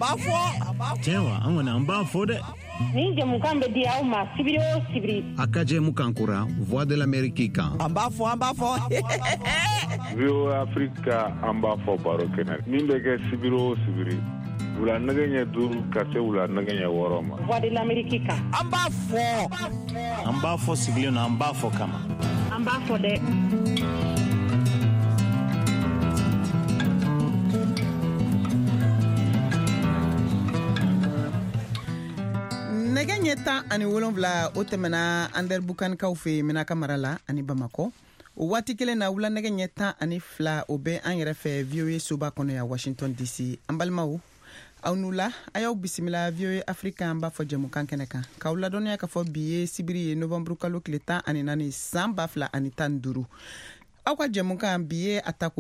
Tiens, on ba fo de. Ni jamukan be di aw ma sibiri o sibiri. Akaje mukankura Voix de l'Amérique kan. Amba fo. Vio Africa amba fo baro kenan. Min be ke sibiri o sibiri. Wula naganya duru kase wula naganya woroma. Voix de l'Amérique kan. Amba fo sigile na amba fo kama. Amba fo de. Nɛgɛ ɲɛ 17 o tɛmɛna Ander Bukankaw fɛ Menaka mara la ani Bamako. O waati kelen na wula nɛgɛ ɲɛ 12 o bɛ an yɛrɛ fɛ VOA soba kɔnɔ ya Washington DC. An balimaw aw n'u la a y'aw bisimila VOA Africa an b'a fɔ jɛmukan kɛnɛ kan. K'aw ladɔnniya k'a fɔ bi ye sibiri ye novembre kalo tile 14 san 2015. Aw ka jɛmukan bi ye a ta ko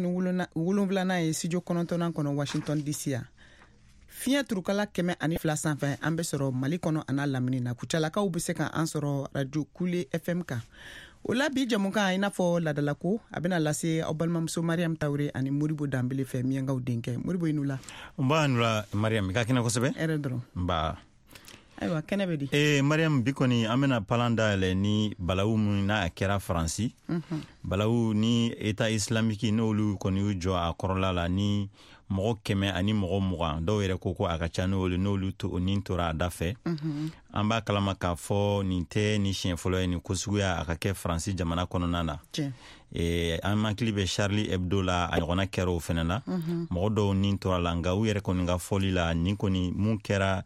97 ye studio 9 kɔnɔ Washington DC ya. Fiɲɛ turukala 102 sanfɛ an bɛ sɔrɔ Mali kɔnɔ an'a lamini na kucalakaw bɛ se ka an sɔrɔ radio Kule FM kan. O la bi jamukan i n'a fɔ ladalako a bɛna lase aw balimamuso Mariam Taure ani Moribo Danbele fɛ miyankaw denkɛ. Moribo i n'u la. Nba nula Mariam ka kɛnɛ kosɛbɛ. Hɛrɛ dɔrɔn. Nba. Ayiwa kɛnɛ bɛ di. Mariam bi kɔni an bɛna palan dayɛlɛ ni balawu min n'a kɛra Faransi. Balawu ni État islamique n'olu kɔni y'u jɔ a kɔrɔla la ni mɔgɔ 100 ani mɔgɔ 20 dɔw yɛrɛ ko a ka ca n'olu nin tora a da fɛ. An b'a kalama k'a fɔ nin tɛ ni siɲɛ fɔlɔ ye nin ko suguya a ka kɛ Faransi jamana kɔnɔna na. An hakili bɛ Charlie Hebdo la a ɲɔgɔnna kɛra o fɛnɛ na. Mɔgɔ dɔw nin tora la nka u yɛrɛ kɔni ka fɔli la nin kɔni mun kɛra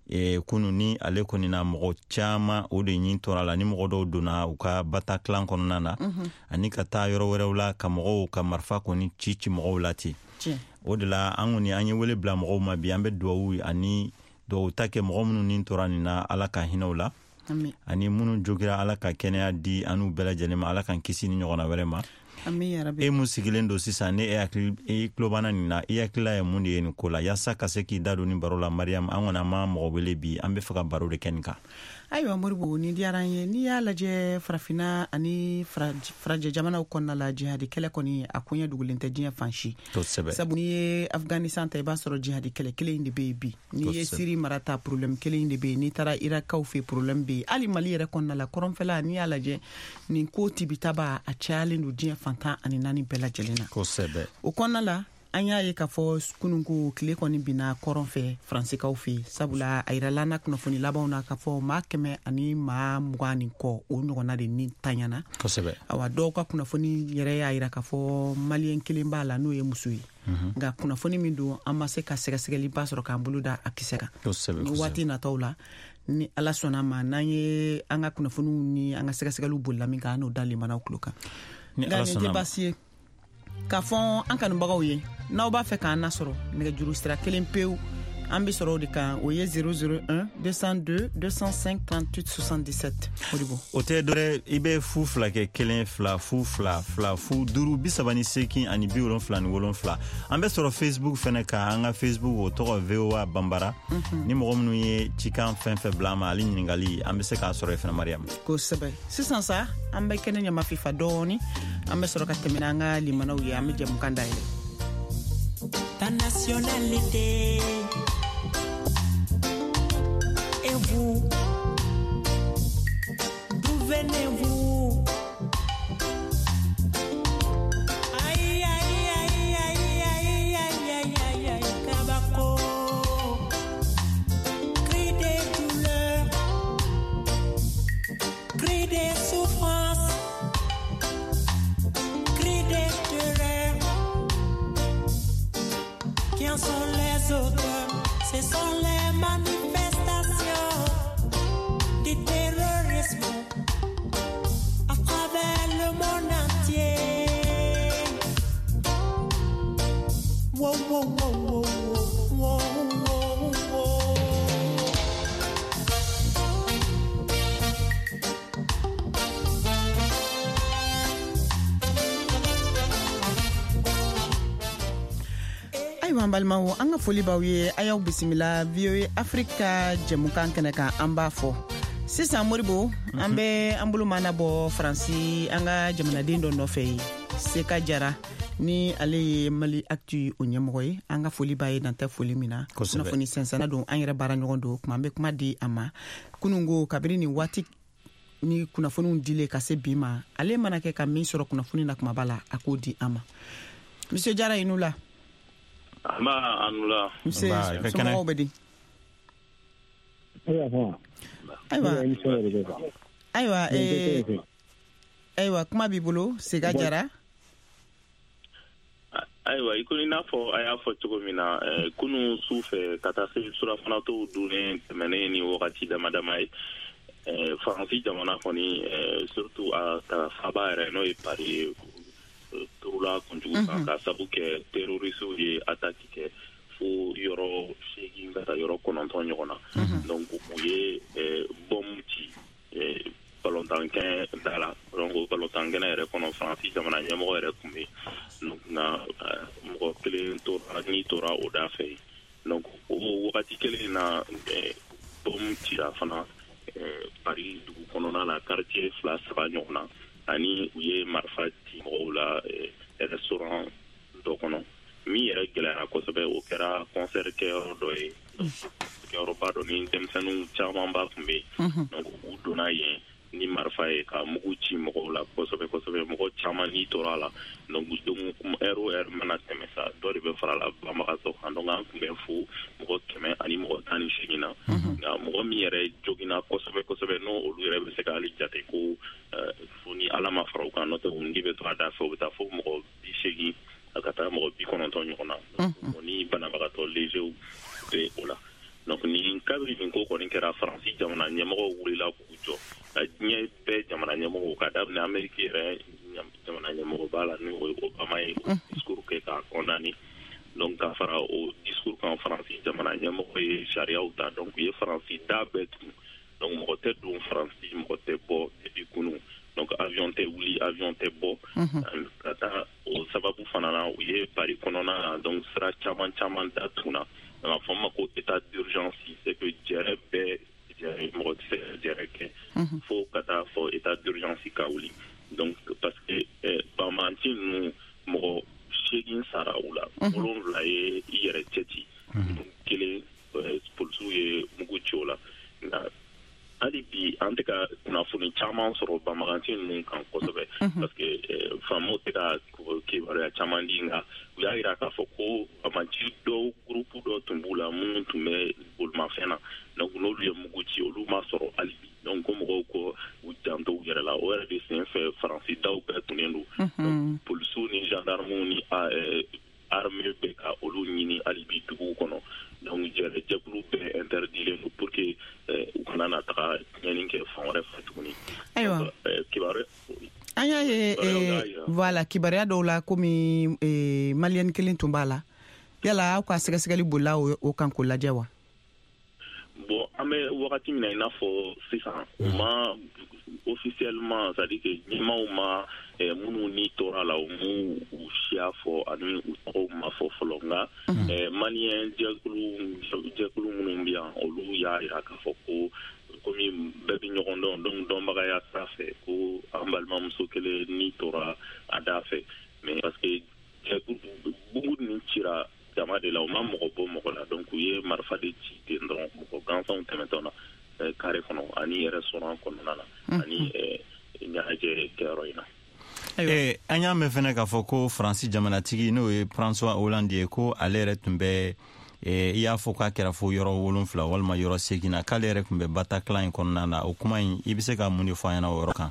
kunu ni ale kɔni na mɔgɔ caman o de nin tora la ni mɔgɔ dɔw donna u ka Bataclan kɔnɔna na ani ka taa yɔrɔ wɛrɛw la ka mɔgɔw ka marifa kɔni ci mɔgɔw la ten. O de la an kɔni an ye wele bila mɔgɔw ma bi an bɛ duwawu ani duwawu ta kɛ mɔgɔ minnu nin tora nin na Ala ka hinɛw la ani minnu jogira Ala ka kɛnɛya di an'u bɛɛ lajɛlen ma Ala ka kisi ni ɲɔgɔnna wɛrɛ ma. E mun sigilen don sisan ne e tulobana nin na i hakilila ye mun de ye nin ko la yaasa ka se k'i da don ni baro la Mariam an kɔni an ma mɔgɔ wele bi an bɛ fɛ ka baro de kɛ nin kan. Ayiwa Moribo ni diyara an ye n'i y'a lajɛ farafina ani farajɛ jamanaw kɔnɔna la jihadi kɛlɛ kɔni a koɲɛ dugulen tɛ diɲɛ fan si. Sabu n'i ye Afghanistan ta i b'a sɔrɔ jihadi kɛlɛ kelen in de bɛ yen bi n'i ye Syrie marata problème kelen in de bɛ yen n'i taara Irakaw fɛ problème bɛ yen hali Mali yɛrɛ kɔnɔna la kɔrɔnfɛla n'i y'a lajɛ nin ko tibitaba a cayalen don diɲɛ fantan ani 4 bɛɛ lajɛlen na. O kɔnɔna la an y'a ye k'a fɔ kununko tile kɔni binna kɔrɔn fɛ Faransikaw fɛ sabula a yirala na kunnafoni labanw na k'a fɔ maa 100 ani maa 20 ni kɔ o ɲɔgɔnna de ni tanyana. Awa dɔw ka kunnafoni yɛrɛ y'a yira k'a fɔ maliyɛn kelen b'a la n'o ye muso ye. Nka kunnafoni min don an ma se ka sɛgɛsɛgɛli ba sɔrɔ k'an bolo da a kisɛ kan. Ni waati nataw la ni Ala sɔnna ma n'an ye an ka kunnafoniw ni an ka sɛgɛsɛgɛliw bolila min kan an n'o da limanaw tulo kan. Ni Ala sɔnna ma. K'a fɔ an kanubagaw ye n'aw b'a fɛ k'an nasɔrɔ nɛgɛjuru sira kelen pewu an bɛ sɔrɔ o de kan o ye 001 202 205 38 77 Moribo. O tɛ dɔrɛ i bɛ fu 2 kɛ 1 2 fu 2 2 fu 5 38 ani 77 an bɛ sɔrɔ Facebook fɛnɛ kan an ka Facebook o tɔgɔ VOA Bambara ni mɔgɔ minnu ye cikan fɛn fɛn bila ma ali ɲininkali an bɛ se k'a sɔrɔ ye fɛnɛ Mariam. Kosɛbɛ sisan sa an bɛ kɛnɛ ɲama fifa dɔɔni an bɛ sɔrɔ ka tɛmɛ an ka limanaw ye an bɛ jɛmukan dayɛlɛ. Ta nationalité et vous, d'où venez-vous? Aïe, aïe, aïe, aïe, aïe, aïe, aïe, aïe, aïe, Kabako. Cri des douleurs, cri des souffrances, cri des terreurs. Qui en sont les auteurs? Ce sont les manifestations du terrorisme à travers le monde entier. Wow, wow, wow, wow, wow, wow, wow. Ayiwa balimaw an ka foli b'aw ye a y'aw bisimila VOA Africa jɛmukan kɛnɛ kan an b'a fɔ sisan Moribo an bɛ an bolo mana bɔ Faransi an ka jamanaden dɔ nɔfɛ Seka Jara ni ale ye Mali Actu o ɲɛmɔgɔ ye an ka foli b'a ye dan tɛ foli min na kunnafoni sɛnsɛnna don an yɛrɛ baara ɲɔgɔn don kuma an bɛ kuma di a ma kunungo kabiri ni waati ni kunnafoniw dile ka se bi ma ale mana kɛ ka min sɔrɔ kunnafoni na kumaba la a k'o di an ma Monsieur Jara i n'u la anula Monsieur somɔgɔw bɛ di ayiwa kuma b'i bolo Sega Jara ayiwa i ko i n'a fɔ a y'a fɔ cogo min na kunu su fɛ ka taa se surafanatɔw dunnen tɛmɛnen ni wagati damadama ye Faransi jamana kɔni surtout a ta faba yɛrɛ n'o ye Paris ye turula kunjugu kan ka sabu kɛ terrorisiw ye attaque kɛ fo yɔrɔ 8 ka taa yɔrɔ 9 ɲɔgɔn na donc u ye bombe ci balotankɛ da la donc balotankɛnɛ yɛrɛ kɔnɔ Faransi jamana ɲɛmɔgɔ yɛrɛ tun bɛ nka mɔgɔ kelen tora o da fɛ donc o wagati kelen na bombe cira fana Paris dugu kɔnɔna la quartier 2-3 ɲɔgɔn na ani u ye marifa ci mɔgɔw la restaurant dɔ kɔnɔ min yɛrɛ gɛlɛyara kosɛbɛ o kɛra concert kɛyɔrɔ dɔ ye kɛyɔrɔba dɔ ni denmisɛnninw camanba tun bɛ yen donc u donna yen ni marifa ye ka mugu ci mɔgɔw la kosɛbɛ mɔgɔ caman n'i tora la donc heure mana tɛmɛ sa dɔ de bɛ fara la banbagatɔ kan donc an tun bɛ fo mɔgɔ 100 ani mɔgɔ 18 na nka mɔgɔ min yɛrɛ joginna kosɛbɛ n'o olu yɛrɛ bɛ se k'ale jate ko fo ni ala ma fara u kan n'o tɛ wundi bɛ to a da fɛ u bɛ taa fo mɔgɔ 80 a ka taa mɔgɔ 90 ɲɔgɔn na ni banabagatɔ léger bɛ o la donc ni kabiri nin ko kɔni kɛra Faransi jamana ɲɛmɔgɔw wulila k'u jɔ ka diɲɛ bɛɛ jamana ɲɛmɔgɔw ka daminɛ Amérique yɛrɛ jamana ɲɛmɔgɔ b'a la ni o ye Obama ye discours kɛ k'a condamné donc ka fara o discours kan Faransi jamana ɲɛmɔgɔ ye sariyaw ta donc u ye Faransi da bɛɛ tugu donc mɔgɔ tɛ don Faransi mɔgɔ tɛ bɔ depuis kunun donc avion tɛ wuli avion tɛ bɔ ka taa o sababu fana na u ye Paris kɔnɔna na donc sira caman datuguna a fɔ ma ko état d'urgence c'est que jɛrɛ bɛɛ mɔgɔ tɛ se ka jɛrɛ kɛ fo ka taa fɔ état d'urgence ka wuli donc parce que banbanci ninnu mɔgɔ 8 sara u la 7 ye i yɛrɛ cɛ ci kelen polisiw ye mugu ci o la nka hali bi an tɛ ka kunnafoni caman sɔrɔ banbaganci ninnu kan kosɛbɛ parce que faamaw tɛ ka kibaruya caman di nka u y'a jira k'a fɔ ko banbanci dɔw groupe dɔ tun b'u la minnu tun bɛ bolimafɛn na donc n'olu ye mugu ci olu ma sɔrɔ hali bi donc ko mɔgɔw ko u janto u yɛrɛ la o yɛrɛ de sen fɛ Faransi daw bɛɛ tunnen don donc polisiw ni gendarmew ni armée bɛ ka olu ɲini hali bi duguw kɔnɔ donc jɛkulu bɛɛ interdilen don pour que u kana na taga ɲɛni kɛ fan wɛrɛ fɛ tuguni ayiwa an y'a ye voilà kibaruya dɔw la komi maliyɛni kelen tun b'a la yala aw ka sɛgɛsɛgɛli bolila o kan k'o lajɛ wa bon an bɛ wagati min na i n'a fɔ sisan u ma officiellement c'est à dire que ɲɛmaw ma minnu ni tora la u m'u siya fɔ ani u tɔgɔw ma fɔ fɔlɔ nka maliyɛn jɛkulu minnu bɛ yan olu y'a jira k'a fɔ ko komi bɛɛ bɛ ɲɔgɔn dɔn donc dɔnbagaya sira fɛ ko an balimamuso kelen ni tora a da fɛ mais parce que bugu nin cira jama de la u ma mɔgɔ bɔ mɔgɔ la donc u ye marifa de ci ten dɔrɔn mɔgɔ gansanw tɛmɛtɔ na kare kɔnɔ ani restaurant kɔnɔna na ani ɲɛnajɛ kɛyɔrɔ in na an y'a mɛn fɛnɛ k'a fɔ ko Faransi jamanatigi n'o ye François Hollande ye ko ale yɛrɛ tun bɛ i y'a fɔ k'a kɛra fo yɔrɔ 7 walima yɔrɔ 8 na k'ale yɛrɛ tun bɛ Bataclan in kɔnɔna na o kuma in i bɛ se ka mun de fɔ an ɲɛna o yɔrɔ kan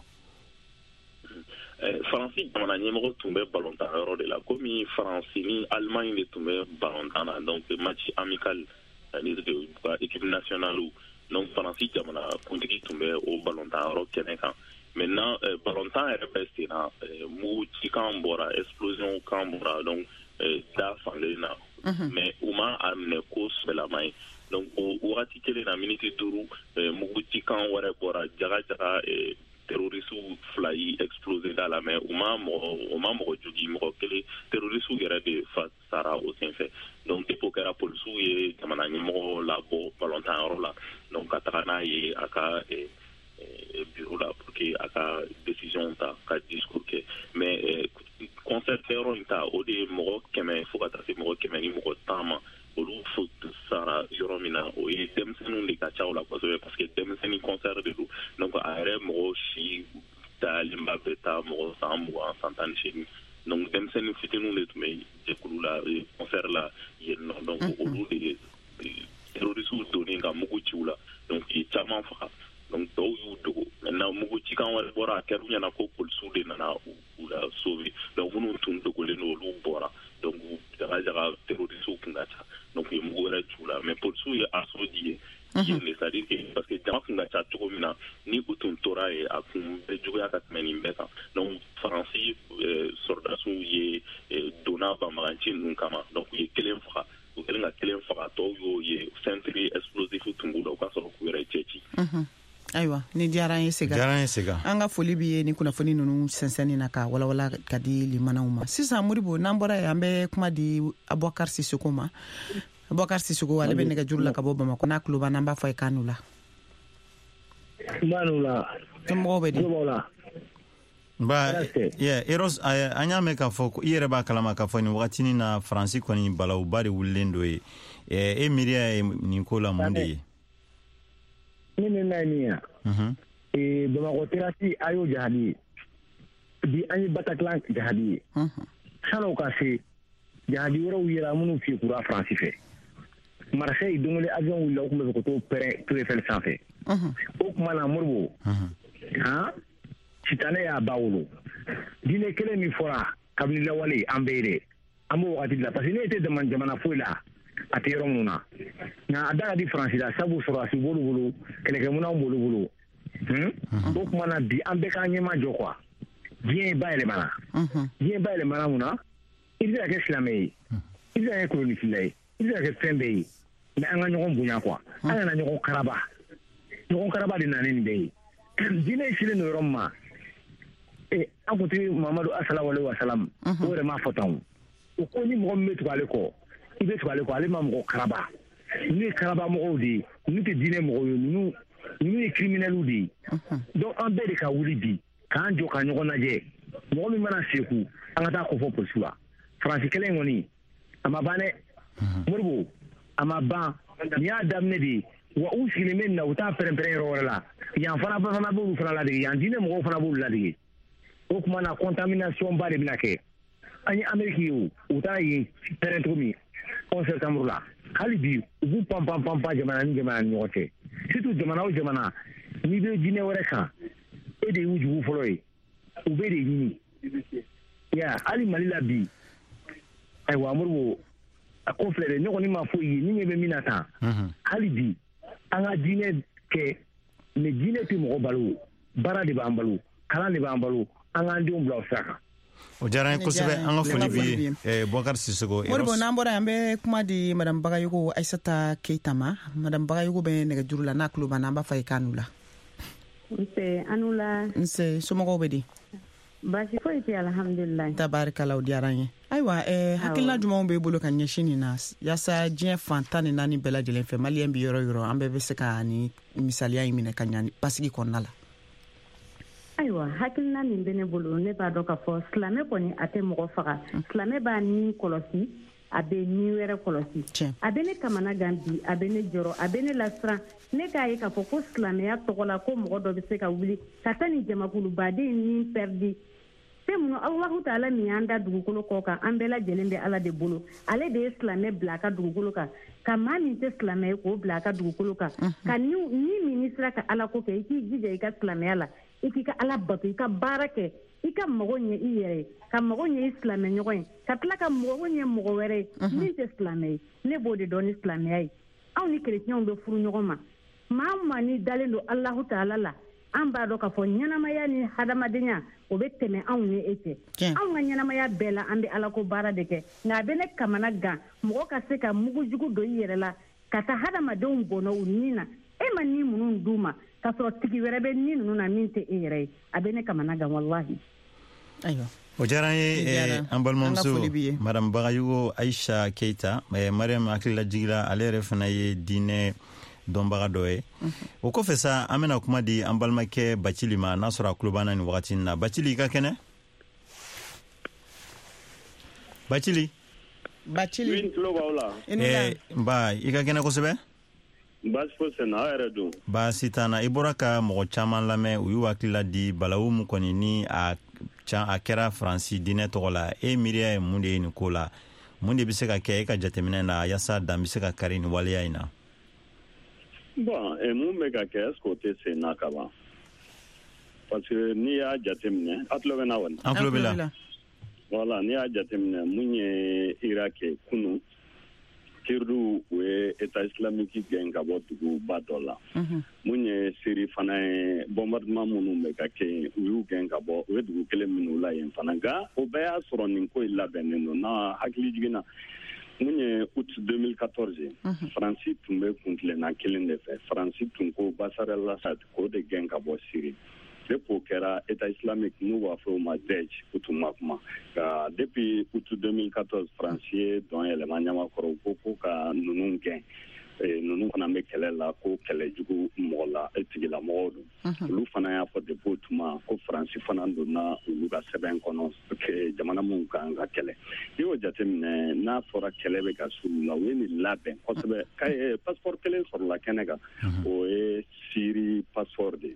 Faransi jamana ɲɛmɔgɔ tun bɛ ballontan yɔrɔ de la komi Faransi ni Allemagne de tun bɛ ballontan na donc match amical ani équipe nationale donc Faransi jamana kuntigi tun bɛ o ballontan yɔrɔ kɛnɛ kan maintenant ballontan yɛrɛ bɛ sen na mugu cikan bɔra explosion kan bɔra donc da fangelen na mais u ma a minɛ ko sɛbɛlama ye donc o wagati kelen na miniti 5 mugu cikan wɛrɛ bɔra jaga terroriste 2 yi explosé da la mais u ma mɔgɔ jogi mɔgɔ kelen terroriste yɛrɛ de sara o senfɛ donc depo kɛra polisiw ye jamana ɲɛmɔgɔ labɔ ballontan yɔrɔ la donc ka taga n'a ye a ka bureau la pour que a ka décision ta ka discours kɛ mais concert yɔrɔ in ta o de ye mɔgɔ 100 fo ka taa se mɔgɔ 100 ni mɔgɔ 10 ma olu fo sara yɔrɔ min na o ye denmisɛnninw de ka ca o la kosɛbɛ parce que denmisɛnnin concert de don donc a yɛrɛ mɔgɔ si dalen ba bɛ taa mɔgɔ 120 118 donc denmisɛnnin fitininw de tun bɛ jɛkulu la concert la yen nɔ donc olu de ye terrorisiw donnen ka mugu ci u la donc i caman faga donc dɔw y'u dogo maintenant mugu cikan wɛrɛ bɔra a kɛra u ɲɛna ko polisiw de nana u la sauver donc minnu tun dogolen don olu bɔra donc jaga terrorisiw kun ka ca donc u ye mugu wɛrɛ ci u la mais polisiw ye assaut di ye yen de c'est à dire que parce que jama kun ka ca cogo min na ni u tun tora ye a kun bɛ juguya ka tɛmɛ nin bɛɛ kan donc faransi soldasiw ye donna banbagaci ninnu kama donc u ye kelen faga u kɛlen ka kelen faga tɔw y'o ye centre explosif tun b'u la u ka sɔrɔ k'u yɛrɛ cɛ ci ayiwa ni diyara an ye sega an ka foli bi ye ni kunnafoni ninnu sɛnsɛnni na ka walawala ka di limanaw ma sisan Moribo n'an bɔra ye an bɛ kuma di Abubakar Sisoko ma Abubakar Sisoko ale bɛ nɛgɛjuru la ka bɔ Bamakɔ n'a tulo b'an na an b'a fɔ ye k'an n'u la somɔgɔw bɛ di Eros an y'a mɛn k'a fɔ i yɛrɛ b'a kalama k'a fɔ nin wagatinin na Faransi kɔni balawuba de wulilen do ye e miiriya ye nin ko la mun de ye ne na ni ya Bamakɔ terasi ayo jihadi bi an ye Bataclan jihadi salo ka se jihadi wɛrɛw yɛrɛ minnu fi kura Faransi fɛ Marseille dongole avion wulila u tun bɛ fɛ ka t'o pɛrɛn Tour Eiffel sanfɛ o kuma na Moribo sitane y'a ba wolo diinɛ kelen min fɔra kabini lawale an bɛɛ de an b'o wagati la parce que ne tɛ jamana foyi la a tɛ yɔrɔ minnu na nka a da ka di Faransi la sabu sɔrɔdasi b'olu bolo kɛlɛkɛminɛnw b'olu bolo o kuma na bi an bɛɛ k'an ɲɛma jɔ quoi diɲɛ bayɛlɛmana mun na i bɛ se ka kɛ silamɛ ye i bɛ se ka kɛ kolonisila ye i bɛ se ka kɛ fɛn bɛɛ ye mais an ka ɲɔgɔn bonya quoi an kana ɲɔgɔn karaba de nana nin bɛɛ ye diinɛ silen don yɔrɔ min ma an kuntigi Mamadu sallallahu alaihi wasallam o yɛrɛ m'a fɔ tan o ko ni mɔgɔ min bɛ tugu ale kɔ i bɛ tugu ale kɔ ale ma mɔgɔ karaba ninnu ye karaba mɔgɔw de ye ninnu tɛ diinɛ mɔgɔw ye ninnu ye criminels de ye donc an bɛɛ de ka wuli bi k'an jɔ ka ɲɔgɔn lajɛ mɔgɔ min mana seku an ka taa kɔfɔ polisiw la Faransi kɛlɛ in kɔni a ma ban dɛ Moribo a ma ban nin y'a daminɛ de ye wa u sigilen bɛ nin na u t'a pɛrɛn-pɛrɛn yɔrɔ wɛrɛ la yan fana b'olu fana ladege yan diinɛ mɔgɔw fana b'olu ladege o kuma na contamination ba de bɛna kɛ an ye Amérique ye u taara yen pɛrɛn cogo min 11 septembre la hali bi u b'u pan jamana ni ɲɔgɔn cɛ surtout jamana o jamana n'i bɛ diinɛ wɛrɛ kan e de y'u jugu fɔlɔ ye u bɛ de ɲini hali Mali la bi ayiwa Moribo a ko filɛ dɛ ne kɔni ma foyi ye ni ɲɛ bɛ min na tan hali bi an ka diinɛ kɛ mais diinɛ tɛ mɔgɔ balo baara de b'an balo kalan de b'an balo an k'an denw bila o sira kan o diyara n ye kosɛbɛ an ka foli bi ye Bubakar Sisoko Moribo n'an bɔra an bɛ kuma di madame Bagayogo Aissata Keita ma madame Bagayogo bɛ nɛgɛjuru la n'a tulo b'an na an b'a fɔ ye k'an n'u la nse somɔgɔw bɛ di baasi foyi tɛ alhamdulilayi tabarikala o diyara n ye ayiwa hakilina jumɛnw b'i bolo ka ɲɛsin nin na yaasa diɲɛ fan 14 bɛɛ lajɛlen fɛ maliyɛn bi yɔrɔ yɔrɔ an bɛɛ bɛ se ka ni misaliya in minɛ ka ɲa basigi kɔnɔna la ayiwa hakilina min bɛ ne bolo ne b'a dɔn k'a fɔ silamɛ kɔni a tɛ mɔgɔ faga silamɛ b'a ni kɔlɔsi a bɛ ni wɛrɛ kɔlɔsi a bɛ ne kamana gan bi a bɛ ne jɔrɔ a bɛ ne lasiran ne k'a ye k'a fɔ ko silamɛya tɔgɔ la ko mɔgɔ dɔ bɛ se ka wuli ka taa nin jamakulubaden ni pɛridi fɛn minnu Alahu Taala min y'an da dugukolo kɔ kan an bɛɛ lajɛlen bɛ Ala de bolo ale de ye silamɛ bila a ka dugukolo kan ka maa min tɛ silamɛ ye k'o bila a ka dugukolo kan ka ni min sera ka Ala ko kɛ i k'i jija i ka silamɛya la i k'i ka Ala bato i ka baara kɛ i ka mago ɲɛ i yɛrɛ ye ka mago ɲɛ i silamɛ ɲɔgɔn ye ka tila ka mago ɲɛ mɔgɔ wɛrɛ ye min tɛ silamɛ ye ne b'o de dɔn ni silamɛya ye anw ni kerecɛnw bɛ furu ɲɔgɔn ma maa o maa ni dalen don Alahu Taala la an b'a dɔn k'a fɔ ɲɛnamaya ni hadamadenya o bɛ tɛmɛ anw ni e cɛ anw ka ɲɛnamaya bɛɛ la an bɛ Ala ko baara de kɛ nka a bɛ ne kamana gan mɔgɔ ka se ka mugujugu don i yɛrɛ la ka taa hadamadenw bɔnɔ u ni na e ma ni minnu d'u ma k'a sɔrɔ tigi wɛrɛ bɛ ni ninnu na min tɛ e yɛrɛ ye a bɛ ne kamana gan wallahi ayiwa o diyara n ye an balimamuso madame Bagayogo Aisha Keita Mariam hakilila jigira ale yɛrɛ fana ye diinɛ dɔnbaga dɔ ye o kɔfɛ sa an bɛna kuma di an balimakɛ Bacili ma n'a sɔrɔ a tulo b'an na nin wagati na Bacili i ka kɛnɛ Bacili tulo b'aw la nba i ka kɛnɛ kosɛbɛ baasi foyi tɛ n na aw yɛrɛ dun baasi t'an na i bɔra ka mɔgɔ caman lamɛn u y'u hakilila di balawu min kɔni ni a kɛra faransi diinɛ tɔgɔ la e miiriya ye mun de ye nin ko la mun de bɛ se ka kɛ e ka jateminɛ na yaasa dan bɛ se ka kari nin waleya in na bon mun bɛ ka kɛ est-ce que o tɛ sen na ka ban parce que n'i y'a jateminɛ a tulo bɛ na wali an tulo bɛ la voilà n'i y'a jateminɛ mun ye iraki kunu kirdu u ye état islamique gɛn ka bɔ duguba dɔ la mun ye siri fana ye bombardement minnu bɛ ka kɛ u y'u gɛn ka bɔ u ye dugu kelen minnu la yen fana nka o bɛɛ y'a sɔrɔ nin ko in labɛnnen don n'a hakili jiginna mun ye août 2014 faransi tun bɛ kuntilenna kelen de fɛ faransi tun ko Bashar al-Assad k'o de gɛn ka bɔ siri depuis kɛra état islamique n'u b'a fɔ o ma Daesh u tun ma kuma nka depuis août 2014 faransi ye dɔn yɛlɛma ɲamakɔrɔ ko ka ninnu gɛn ninnu fana bɛ kɛlɛ la ko kɛlɛjugu mɔgɔ la tigilamɔgɔw don olu fana y'a fɔ depuis o tuma ko faransi fana donna olu ka sɛbɛn kɔnɔ jamana minnu kan ka kɛlɛ n'i y'o jateminɛ n'a fɔra kɛlɛ bɛ ka s'olu la u ye nin labɛn kosɛbɛ passeport kelen sɔrɔla kɛnɛ kan o ye Syrie passeport de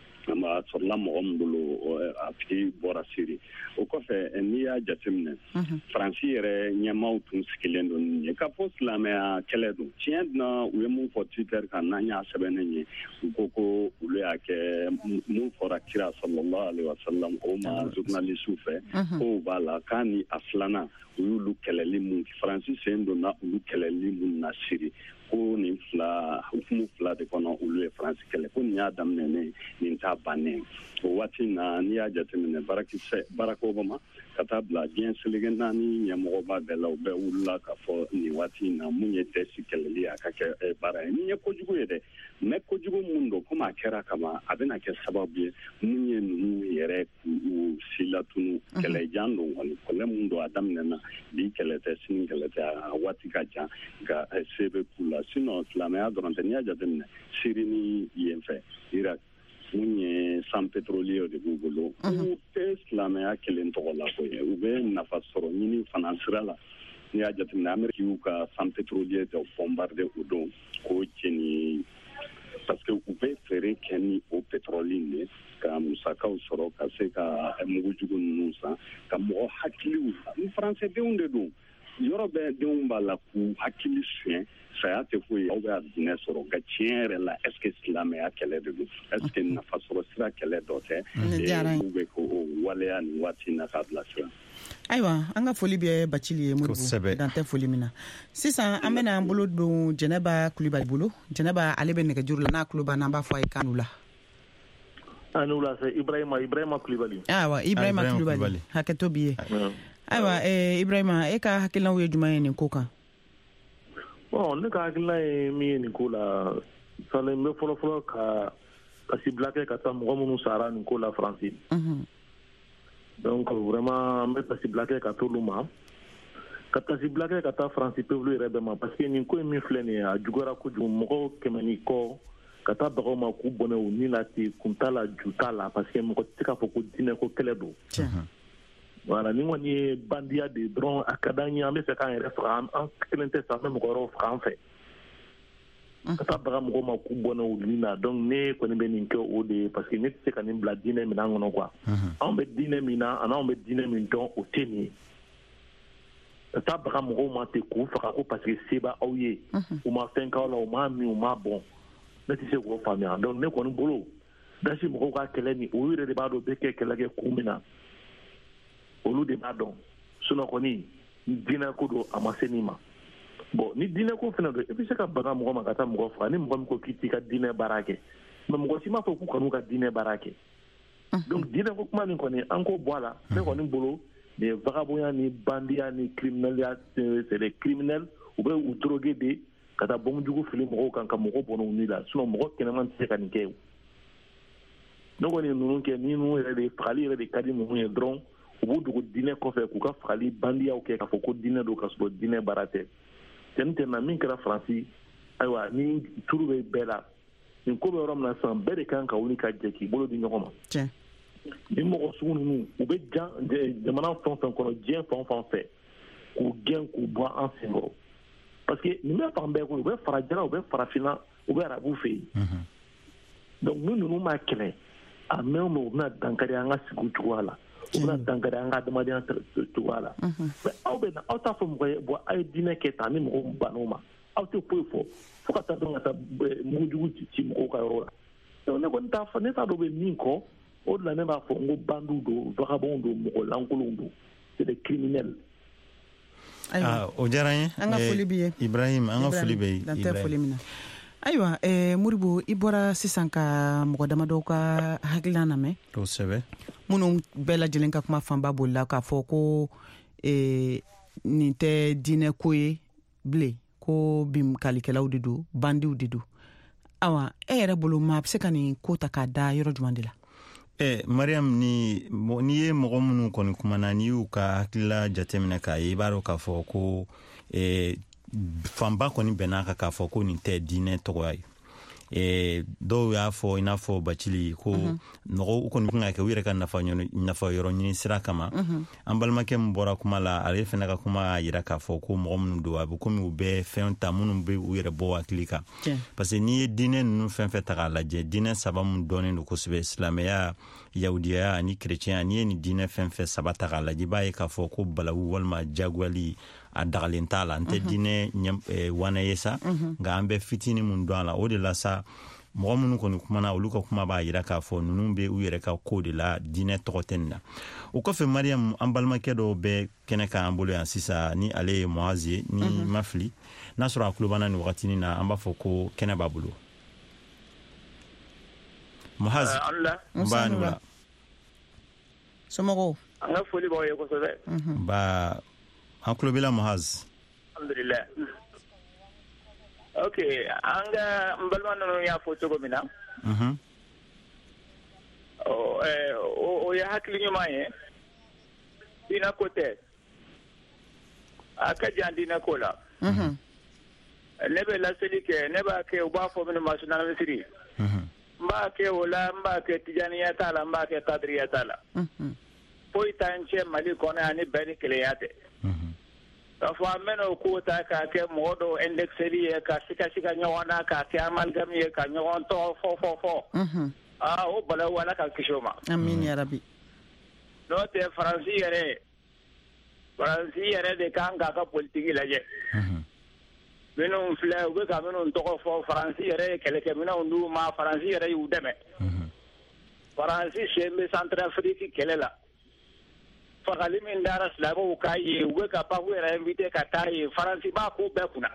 a sɔrɔla mɔgɔ min bolo a tigi bɔra Syrie o kɔfɛ n'i y'a jateminɛ faransi yɛrɛ ɲɛmaaw tun sigilen don nin ye k'a fɔ silamɛya kɛlɛ don tiɲɛ na u ye mun fɔ Twitter kan n'an y'a sɛbɛnnen ye u ko olu y'a kɛ mun fɔra kira sallallahu alaihi wasallam o ma journaliste fɛ k'o b'a la k'a ni a filanan u y'olu kɛlɛli mun faransi sen donna olu kɛlɛli mun na Syrie ko nin hukumu fila de kɔnɔ olu ye faransi kɛlɛ ko nin y'a daminɛ nin t'a bannen o waati na n'i y'a jateminɛ Barack Obama ka taa bila diɲɛ seleke naani ɲɛmɔgɔba bɛɛ la u bɛɛ wulila ka fɔ nin waati na mun ye Daesh kɛlɛli a ka kɛ baara ye nin ye kojugu ye dɛ mais kojugu mun don komi a kɛra kama a bɛna kɛ sababu ye mun ye ninnu yɛrɛ k'u si latunu kɛlɛjan don kɔni kɛlɛ mun don a daminɛna bi kɛlɛ tɛ sini kɛlɛ tɛ a waati ka jan nka se bɛ k'u la sinon silamɛya dɔrɔn tɛ n'i y'a jateminɛ Syrie ni yen fɛ Irak mun ye san pétrolier de b'u bolo u tɛ silamɛya kelen tɔgɔ la ko ye u bɛ nafa sɔrɔ ɲini fana sira la n'i y'a jateminɛ Amérique y'u ka san pétrolier de bombarder o don k'o cɛnni parce que u bɛ feere kɛ ni o pétrole de ka musakaw sɔrɔ ka se ka mugujugu ninnu san ka mɔgɔ hakiliw ni faransɛdenw de don yɔrɔ bɛɛ denw b'a la k'u hakili suɲɛ saya tɛ foyi aw bɛ dinɛ sɔrɔ nka tiɲɛ yɛrɛ la est-ce que silamɛya kɛlɛ de don est-ce que nafa sɔrɔ sira kɛlɛ dɔ tɛ u bɛ ko waleya nin waati na k'a bila sira ayiwa an ka foli bɛ Bacili ye Modibo dan tɛ foli min na sisan an bɛna an bolo don Jɛnɛba Kulibali bolo Jɛnɛba ale bɛ nɛgɛjuru la n'a tulo b'an na an b'a fɔ a ye kanu la anu la c'est Ibrahima Kulibali ayiwa Ibrahima Kulibali hakɛto b'i ye ayiwa Ibrahima e ka hakilinaw ye jumɛn ye nin ko kan bon ne ka hakilina ye min ye nin ko la sale n bɛ fɔlɔfɔlɔ ka tasibila kɛ ka taa mɔgɔ minnu sara nin ko la Faransi donc vraiment n bɛ tasibila kɛ ka t'olu ma ka tasibila kɛ ka taa Faransi peuple yɛrɛ bɛɛ ma parce que nin ko in min filɛ nin ye a juguyara kojugu mɔgɔw kɛmɛ ni kɔ ka taa bagaw ma k'u bɔnɛ u ni la ten kun t'a la ju t'a la parce que mɔgɔ tɛ se k'a fɔ ko diinɛ ko kɛlɛ don voilà ni kɔni ye bandiya de dɔrɔn a ka d'an ye an bɛ fɛ k'an yɛrɛ faga an kelen tɛ sa an bɛ mɔgɔ wɛrɛw faga an fɛ ka taa baga mɔgɔw ma k'u bɔnɛ u ni la donc ne kɔni bɛ nin kɛ o de ye parce que ne tɛ se ka nin bila diinɛ minɛn kɔnɔ quoi anw bɛ diinɛ min na ani anw bɛ diinɛ min dɔn o tɛ nin ye ka taa baga mɔgɔw ma ten k'u faga ko parce que se b'aw ye u ma fɛn k'aw la u m'a min u m'a bɔn ne tɛ se k'o faamuya donc ne kɔni bolo Daesh mɔgɔw ka kɛlɛ nin olu yɛrɛ de b'a dɔn bɛ kɛ kɛlɛ kɛ kun min na olu de b'a dɔn sinon kɔni diinɛ ko don a ma se nin ma bon ni diinɛ ko fana don i bɛ se ka baga mɔgɔ ma ka taa mɔgɔ faga ni mɔgɔ min ko k'i t'i ka diinɛ baara kɛ mais mɔgɔ si m'a fɔ k'u kan'u ka diinɛ baara kɛ donc diinɛ ko kuma nin kɔni an k'o bɔ a la ne kɔni bolo nin ye vagabondiya ni bandiya ni criminaliya c'est des criminels u bɛ u drogué de ka taa bombe jugu fili mɔgɔw kan ka mɔgɔw bɔnɛ u ni la sinon mɔgɔ kɛnɛman tɛ se ka nin kɛ ne kɔni ye ninnu kɛ ni ninnu yɛrɛ de fagali yɛrɛ de ka di ninnu ye dɔrɔn u b'u dogo diinɛ kɔfɛ k'u ka fagali bandiyaw kɛ k'a fɔ ko diinɛ don ka sɔrɔ diinɛ baara tɛ tɛni tɛ na min kɛra Faransi ayiwa ni turu bɛ bɛɛ la nin ko bɛ yɔrɔ min na sisan bɛɛ de kan ka wuli ka jɛ k'i bolo di ɲɔgɔn ma ni mɔgɔ sugu ninnu u bɛ jamana fɛn o fɛn kɔnɔ diɲɛ fan o fan fɛ k'u gɛn k'u bɔ an senkɔrɔ parce que nin bɛ fan bɛɛ kɔnɔ u bɛ farajɛla u bɛ farafina u bɛ arabu fɛ yen donc ni ninnu ma kɛlɛ a mɛn o mɛn u bɛna dankari an ka sigiw cogoya la u bɛna dankari an ka adamadenya cogoya la mais aw bɛ na aw t'a fɔ mɔgɔ ye bon a ye diinɛ kɛ tan ni mɔgɔw bann'o ma aw tɛ foyi fɔ fo ka taa dɔn ka taa mugujugu ci mɔgɔw ka yɔrɔ la donc ne kɔni t'a fɔ ne t'a dɔn bɛ min kɔ o de la ne b'a fɔ n ko bandiw don vagabonds don mɔgɔ lankolonw don c'est des criminels. o diyara n ye an ka foli b'i ye Ibrahim an ka foli bɛ ye dantɛ foli min na ayiwa Moribo i bɔra sisan ka mɔgɔ damadɔw ka hakilina lamɛn kosɛbɛ minnu bɛɛ lajɛlen ka kuma fanba bolila k'a fɔ ko nin tɛ diinɛ ko ye bilen ko binkalikɛlaw de don bandiw de don awa e yɛrɛ bolo maa bɛ se ka nin ko ta k'a da yɔrɔ jumɛn de la Mariam ni ye mɔgɔ minnu kɔni kumana n'i y'u ka hakilila jateminɛ k'a ye i b'a dɔn k'a fɔ ko fanba kɔni bɛn'a kan k'a fɔ ko nin tɛ diinɛ tɔgɔya ye dɔw y'a fɔ i n'a fɔ Bacili ko mɔgɔw kɔni kan ka kɛ u yɛrɛ ka nafa yɔrɔ ɲini sira kama an balimakɛ min bɔra kuma la ale fana ka kuma y'a jira k'a fɔ ko mɔgɔ minnu don a bɛ komi u bɛ fɛn ta minnu bɛ u yɛrɛ bɔ hakili kan parce que n'i ye diinɛ ninnu fɛn fɛn ta k'a lajɛ diinɛ saba min dɔnnen don kosɛbɛ silamɛya yahudiya ani kerecɛnya n'i ye nin diinɛ fɛn fɛn saba ta k'a lajɛ i b'a ye k'a fɔ ko balawu walima jagoyali a dagalen t'a la n tɛ diinɛ wana ye sa nka an bɛ fitinin min dɔn a la o de la sa mɔgɔ minnu kɔni kumana olu ka kuma b'a jira k'a fɔ ninnu bɛ u yɛrɛ ka ko de la diinɛ tɔgɔ tɛ nin na o kɔfɛ Mariam an balimakɛ dɔw bɛ kɛnɛ kan an bolo yan sisan ni ale ye Muhazi ye ni ma fili n'a sɔrɔ a tulo b'an na nin wagatinin na an b'a fɔ ko kɛnɛ b'a bolo Muhazi nb'a n'u la somɔgɔw an ka foli b'aw ye kosɛbɛ an tulo b'i la Muhazi alhamdulillah ok an ka n balima ninnu y'a fɔ cogo min na o ye hakili ɲuman ye diinɛ ko tɛ a ka jan diinɛ ko la ne bɛ laseli kɛ ne b'a kɛ u b'a fɔ minnu ma sunnanisiri n b'a kɛ o la n b'a kɛ tijaniya t'a la n b'a kɛ kadiriya t'a la foyi t'an cɛ Mali kɔnɔ yan ni bɛɛ ni kelenya tɛ k'a fɔ an bɛna o ko ta k'a kɛ mɔgɔ dɔw indexeli ye ka siga ɲɔgɔn na k'a kɛ amalgame ye ka ɲɔgɔn tɔgɔ fɔ o balawu Ala ka kisi o ma amin ya rabi n'o tɛ Faransi yɛrɛ de kan k'a ka politiki lajɛ minnu filɛ u bɛ ka minnu tɔgɔ fɔ Faransi yɛrɛ ye kɛlɛkɛminɛnw d'u ma Faransi yɛrɛ y'u dɛmɛ Faransi sen bɛ Centrafrique kɛlɛ la fagali min dara silamɛw k'a ye u bɛ ka papu yɛrɛ invité ka taa ye Faransi b'a ko bɛɛ kunna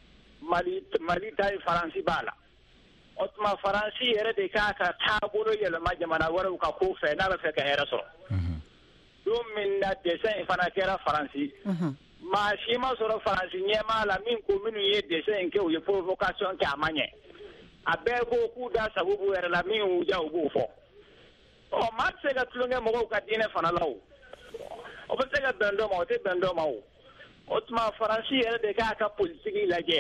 Mali ta ye Faransi b'a la o tuma Faransi yɛrɛ de k'a ka taabolo yɛlɛma jamana wɛrɛw ka ko fɛ n'a bɛ fɛ ka hɛrɛ sɔrɔ don min na dessin in fana kɛra Faransi maa si ma sɔrɔ Faransi ɲɛmaa la min ko minnu ye dessin in kɛ u ye provocation kɛ a ma ɲɛ a bɛɛ ko k'u da sabu b'u yɛrɛ la min y'u diya u b'o fɔ maa tɛ se ka tulonkɛ mɔgɔw ka diinɛ fana la o bɛ se ka bɛn dɔ ma o tɛ bɛn dɔ ma o tuma Faransi yɛrɛ de k'a ka politiki lajɛ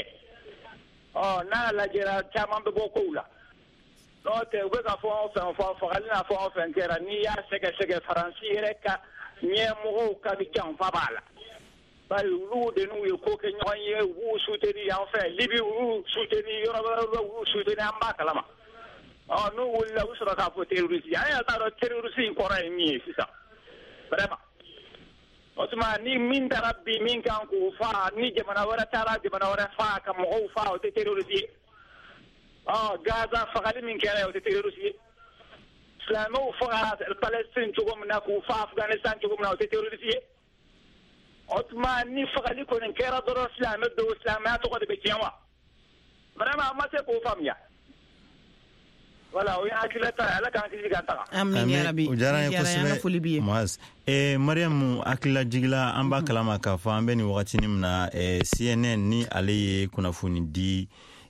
n'a lajɛra caman bɛ bɔ kow la n'o tɛ u bɛ ka fɔ fɛn fɔ fagali n'a fɔ fɛn kɛra n'i y'a sɛgɛsɛgɛ Faransi yɛrɛ ka ɲɛmɔgɔw ka janfa b'a la bari olu de n'u ye ko kɛ ɲɔgɔn ye u b'u soutenir yan fɛ Libi u b'u soutenir yɔrɔ wɛrɛw u b'u soutenir an b'a kalama n'u wulila u bɛ sɔrɔ k'a fɔ terroriste an yɛrɛ t'a dɔn terroriste in kɔrɔ ye min ye sisan vraiment o tuma ni min taara bi min kan k'u faa ni jamana wɛrɛ taara jamana wɛrɛ faa ka mɔgɔw faa o tɛ terroriste ye Gaza fagali min kɛra o tɛ terroriste ye silamɛw faga Palestine cogo min na k'u faa Afghanistan cogo min na o tɛ terroriste ye o tuma ni fagali kɔni kɛra dɔrɔn silamɛ don silamɛya tɔgɔ de bɛ tiɲɛ wa vraiment an ma se k'o faamuya voilà o ye hakilita Ala k'an kisi ka taga amin ya rabi o diyara n ye kosɛbɛ Muhazi Mariam hakilila jigila an b'a kalama k'a fɔ an bɛ nin wagatinin min na CNN ni ale ye kunnafoni di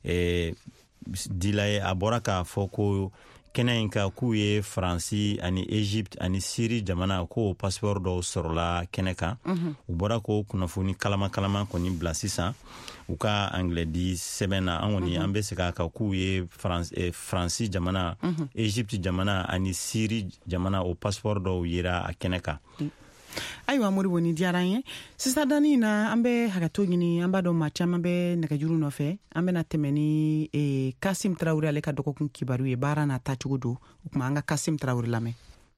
dila ye a bɔra k'a fɔ ko kɛnɛ in ka k'u ye Faransi ani Egypte ani Syrie jamana ko passeport dɔw sɔrɔla kɛnɛ kan u bɔra ko kunnafoni kalama kɔni bila sisan u ka anglais di sɛbɛn na an kɔni an bɛ se k'a kan k'u ye Faransi jamana Egypte jamana ani Syrie jamana o passeport dɔw yera a kɛnɛ kan ayiwa mori woni diyara ye sisa dani na an bɛ hakɛto ɲini an b'a dɔn maa caman bɛ nɛgɛjuru nɔfɛ an bɛna tɛmɛ ni Kasim Traoré ale ka dɔgɔkun kibaru ye baara n'a tacogo don o kuma an ka Kasim Traoré lamɛn.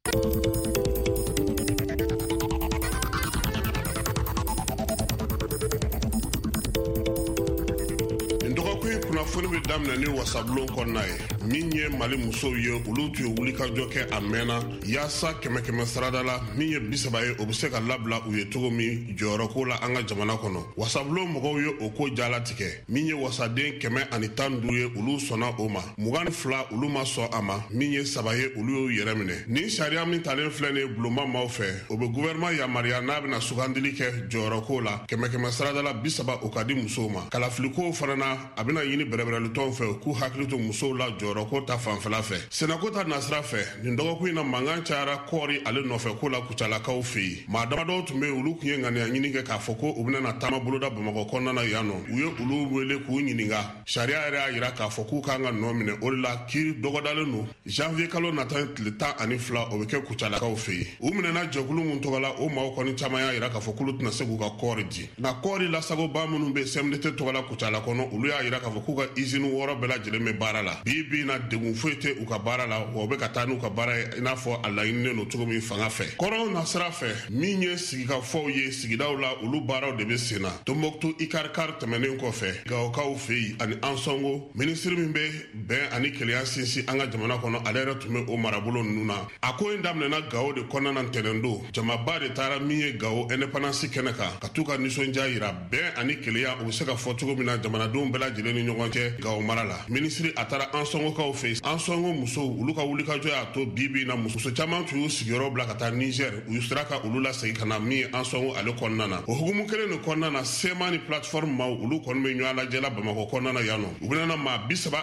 kunnafoni bɛ daminɛ ni wasabulon kɔnɔna ye min ye Mali musow ye olu tun ye wulikajɔ kɛ a mɛnna yaasa kɛmɛ sarada la min ye 30 ye o bɛ se ka labila u ye cogo min jɔyɔrɔ ko la an ka jamana kɔnɔ wasabulon mɔgɔw ye o ko jalatigɛ min ye wasaden 115 ye olu sɔnna o ma 22 olu ma sɔn a ma min ye 3 ye olu y'u yɛrɛ minɛ ni sariya min talen filɛ ni bulonba maaw fɛ o bɛ gouvernement yamaruya n'a bɛna sugandili kɛ jɔyɔrɔ ko la kɛmɛ sarada la 30 o ka di musow ma kalafiliko fana na a bɛna ɲini bɛrɛbɛrɛlitɔnw fɛ k'u hakili to musow la jɔyɔrɔko ta fanfɛla fɛ senako ta nasira fɛ nin dɔgɔkun in na mankan cayara kɔɔri ale nɔfɛ ko la kucalakaw fɛ yen maa damadɔw tun bɛ olu tun ye ŋaniya ɲini kɛ k'a fɔ ko u bɛna taama boloda Bamakɔ kɔnɔna na yan nɔ u ye olu wele k'u ɲininka sariya yɛrɛ y'a jira k'a fɔ k'u kan ka nɔ minɛ o de la kiiri dɔgɔdalen don janvier kalo nata tile 12 o bɛ kɛ kucalakaw fɛ yen u minɛna jɛkulu mun tɔgɔ la o maaw kɔni caman y'a jira k'a fɔ k'olu tɛna se k'u ka kɔɔri di nka kɔɔri lasagoba minnu bɛ CMDT tɔgɔ la kucala kɔnɔ olu y'a jira k'a fɔ k'u ka usine 6 bɛɛ lajɛlen bɛ baara la bi na degun foyi tɛ u ka baara la wa u bɛ ka taa n'u ka baara ye i n'a fɔ a laɲininen don cogo min fanga fɛ kɔrɔw na sira fɛ min ye sigikafɔw ye sigidaw la olu baaraw de bɛ sen na Tombouctou Ikarkar tɛmɛnen kɔfɛ Gawokaw fɛ yen ani Ansongo minisiri min bɛ bɛn ani kelenya sinsin an ka jamana kɔnɔ ale yɛrɛ tun bɛ o marabolo ninnu na a ko in daminɛna Gawo de kɔnɔna na ntɛnɛn don jamaba de taara min ye Gawo indépendance kɛnɛ kan ka t'u ka nisɔndiya jira bɛn ani kelenya u bɛ se ka fɔ cogo min na jamanadenw bɛɛ lajɛlen ni ɲɔgɔn cɛ Gawo mara la minisiri a taara Ansongokaw fɛ Ansongo musow olu ka wulikajɔ y'a to bibi na muso caman tun y'u sigiyɔrɔ bila ka taa Niger u sera ka olu lasegin ka na min ye Ansongo ale kɔnɔna na o hukumu kelen de kɔnɔna na SEMA ni plateforme maaw olu kɔni bɛ ɲɔgɔn lajɛla Bamakɔ kɔnɔna na yan nɔ u bɛna maa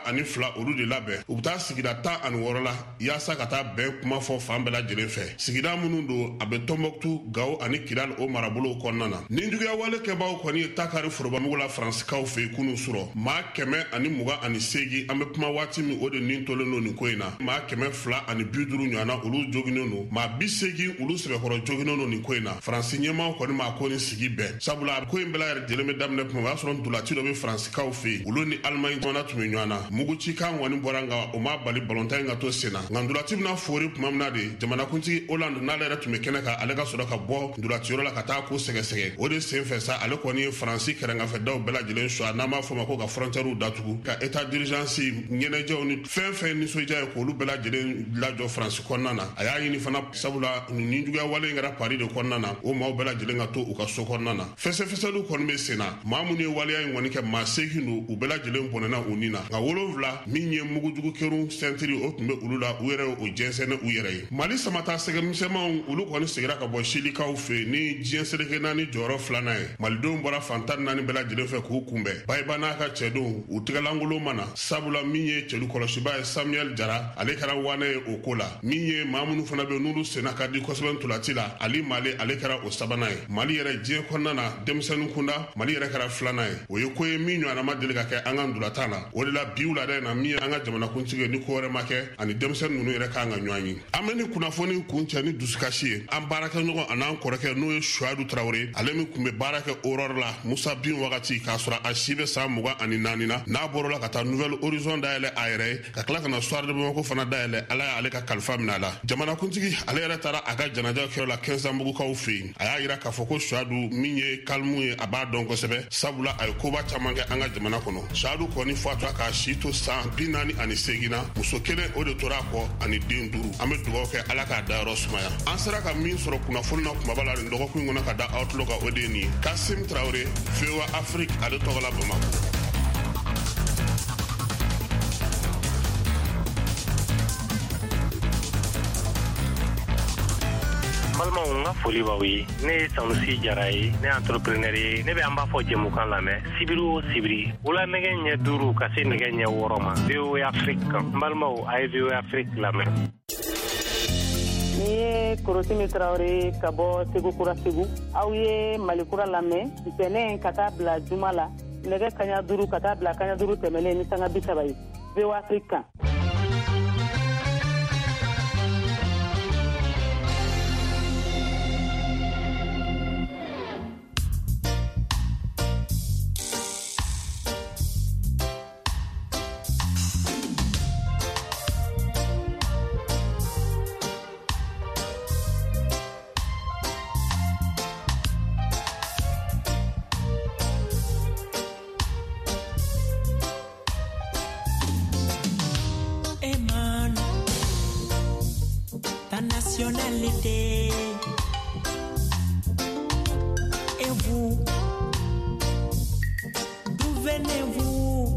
32 olu de labɛn u bɛ taa sigida 16 la yaasa ka taa bɛn kuma fɔ fan bɛɛ lajɛlen fɛ sigida minnu don a bɛ Tombouctou Gawo ani Kidal o marabolow kɔnɔna na nin juguya wale kɛbaaw kɔni ye Takari forobamugu la Faransikaw fɛ yen kunun sɔrɔ maa 128 an bɛ kuma waati min o de nin tolen don nin ko in na maa 250 ɲɔgɔnna olu joginnen don maa 80 olu sɛbɛkɔrɔ joginnen don nin ko in na Faransi ɲɛmaaw kɔni maa ko ni sigi bɛn sabula ko in bɛɛ la yɛrɛ bɛ daminɛ kuma o y'a sɔrɔ ndolati dɔ bɛ Faransikaw fɛ yen olu ni Allemagne jamana tun bɛ ɲɔgɔn na mugucikan kɔni bɔra nka o ma bali balontan in ka to sen na nka ndolati bɛna fori tuma min na de jamanakuntigi Hollande n'ale yɛrɛ tun bɛ kɛnɛ kan ale ka sɔrɔ ka bɔ ndolatiyɔrɔ la ka taa ko sɛgɛsɛgɛ o de sen fɛ sa ale kɔni ye Faransi kɛrɛnkafɛdaw bɛɛ lajɛlen suwa n'an b'a fɔ ma ko ka frontières datugu ka état d'urgence ɲɛnajɛw ni fɛn nisɔndiya ye k'olu bɛɛ lajɛlen lajɔ Faransi kɔnɔna na a y'a ɲini fana sabula nin juguya wale in kɛra Paris de kɔnɔna na o maaw bɛɛ lajɛlen ka to u ka so kɔnɔna na fɛsɛfɛsɛliw kɔni bɛ sen na maa minnu ye waleya in kɔni kɛ maa 8 don u bɛɛ lajɛlen bɔnɛna u ni na nka 7 min ye mugujugu kɛru sɛntiri o tun bɛ olu la u yɛrɛ o jɛnsɛnɛ u yɛrɛ ye Mali samata sɛgɛmisɛnmanw olu kɔni segira ka bɔ Silikaw fɛ ni diɲɛ seleke naani jɔyɔrɔ 2nan ye malidenw bɔra fantan 4 bɛɛ lajɛlen fɛ k'u kunbɛn Bayiba n'a ka cɛdenw u tɛgɛlankolon mana sabula min ye cɛlu kɔlɔsiba ye Samuel Jara ale kɛra wane ye o ko la min ye maa minnu fana bɛ n'olu senna ka di kosɛbɛ ntolati la Ali Male ale kɛra o 3nan ye Mali yɛrɛ diɲɛ kɔnɔna na denmisɛnnin kunda Mali yɛrɛ kɛra 2nan ye o ye ko ye min ɲɔgɔnna ma deli ka kɛ an ka ndolatan na o de la bi wulada in na min ye an ka jamanakuntigi ni ko wɛrɛ ma kɛ ani denmisɛnnin ninnu yɛrɛ kan ka ɲɔgɔn ye an bɛ ni kunnafoni kuncɛ ni dusukasi ye an baarakɛɲɔgɔn a n'an kɔrɔkɛ n'o ye Suadu Traoré ale min tun bɛ baara kɛ Aurore la Musa bin wagati k'a sɔrɔ a si bɛ san 24 na n'a bɔra la ka taa Nouvelle Horizon dayɛlɛ a yɛrɛ ye ka tila ka na Soir de Bamako fana dayɛlɛ ala y'ale ka kalifa minɛ a la jamanakuntigi ale yɛrɛ taara a ka janaja kɛyɔrɔ la 15 Mugukaw fɛ yen a y'a jira k'a fɔ ko Suadu min ye kalmu ye a b'a dɔn kosɛbɛ sabula a ye koba caman kɛ an ka jamana kɔnɔ Suadu kɔni fatura k'a si to san 48 na muso kelen o de tora a kɔ ani den 5 an bɛ dugawu kɛ ala k'a dayɔrɔ sumaya an sera ka min sɔrɔ kunnafoni na kumaba la nin dɔgɔkun in kɔnɔ ka da Outlook kan o de ye nin ye Kasim Traoré VOA Afrique ale tɔgɔ la Bamako. balimaw n ka foli b'aw ye ne ye Sanusi Jara ye ne ye entrepreneur ye ne bɛ an b'a fɔ jɛmukan lamɛn sibiri o sibiri wula nɛgɛ ɲɛ 5 ka se nɛgɛ ɲɛ 6 ma VOA Afrique kan n balimaw a ye VOA Afrique lamɛn. Ni ye Korosimi Traoré ka bɔ Segu Kura Segu aw ye Mali Kura lamɛn ntɛnɛn ka taa bila juma la nɛgɛ kaɲa 5 ka taa bila kaɲa 5 tɛmɛlen ni sanga 30 ye VOA Afrique kan. qualité. Et vous, d'où venez-vous?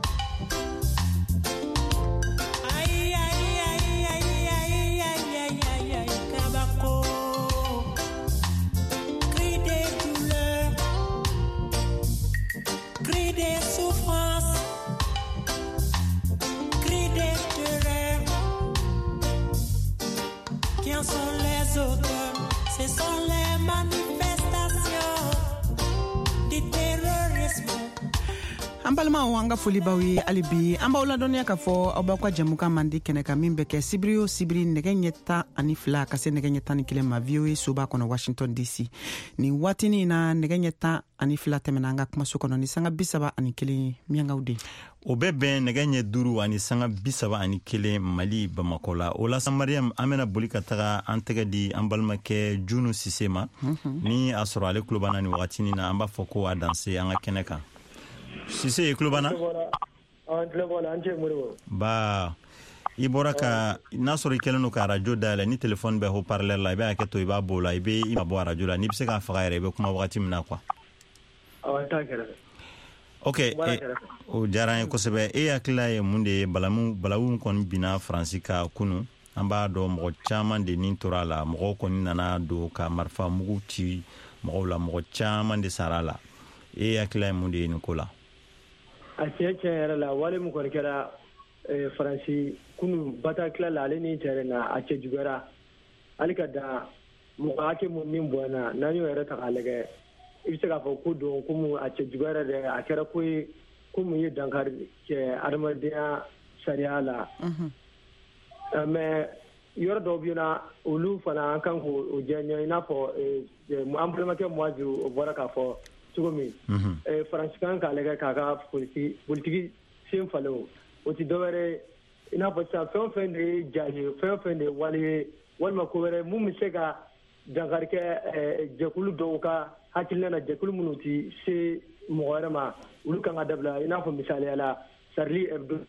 Aïe, aïe, aïe, aïe, aïe, aïe, aïe, aïe, aïe, Kabako. Cri des douleurs, cri des souffrances, cri des terreurs. Qui en sont les auteurs? Ce sont les manifestations du terrorisme. An balimaw an ka foli baw ye hali bi an b'aw ladɔnniya k'a fɔ aw b'aw ka jɛmukan mandi kɛnɛ kan min bɛ kɛ sibiri o sibiri nɛgɛ ɲɛ 12 ka se nɛgɛ ɲɛ 11 ma VOA soba kɔnɔ Washington DC. Nin waatinin na nɛgɛ ɲɛ 12 tɛmɛna an ka kumaso kɔnɔ ni sanga 31 miyankaw de. O bɛ bɛn nɛgɛ ɲɛ 5 ani sanga 31 Mali Bamako la. O la Mariam an bɛna boli ka taga an tɛgɛ di an balimakɛ Junu Sise ma. Ni a sɔrɔ ale tulo b'an na nin waatinin na an b'a fɔ ko a danse an ka kɛnɛ kan. Sise ye tulo b'an na? Ba i bɔra ka n'a sɔrɔ I kɛlen don ka radio dayɛlɛ ni téléphone bɛ haut-parleur la I bɛ hakɛ to I b'a bɔ o la I ma bɔ radio la n'i bɛ se k'a faga yɛrɛ I bɛ kuma wagati min na quoi. Ok, o diyara an ye kosɛbɛ. E hakilila ye mun de ye balawu kɔni binna Faransi ka kunu an b'a dɔn mɔgɔ caman de nin tora la mɔgɔw kɔni nana don ka marifa mugu ci mɔgɔw la mɔgɔ caman de sara la. E hakilila ye mun de ye nin ko la? A tiɲɛ yɛrɛ la wale min kɔni kɛra Faransi kunu batakila la ale ni cɛ na a cɛ juguyara hali ka da mɔgɔ hakɛ mun min bɔnna n'an y'o yɛrɛ ta k'a lajɛ I bɛ se k'a fɔ ko don komi a cɛ juguyara dɛ a kɛra ko ye ko mun ye dankari kɛ adamadenya sariya la mais yɔrɔ dɔw bɛ yen na olu fana an kan k'o jɛɲɛ I n'a fɔ an balimakɛ Muhadjiri o bɔra k'a fɔ cogo min Faransi kan k'a lajɛ k'a ka politiki sen falen o tɛ dɔwɛrɛ I n'a fɔ sisan fɛn o fɛn de ye ja ye fɛn o fɛn de ye wale ye walima ko wɛrɛ mun bɛ se ka dankari kɛ jɛkulu dɔw ka hakilina na jɛkulu minnu tɛ se mɔgɔ wɛrɛ ma olu kan ka dabila I n'a fɔ misaliya la Charlie Hebdo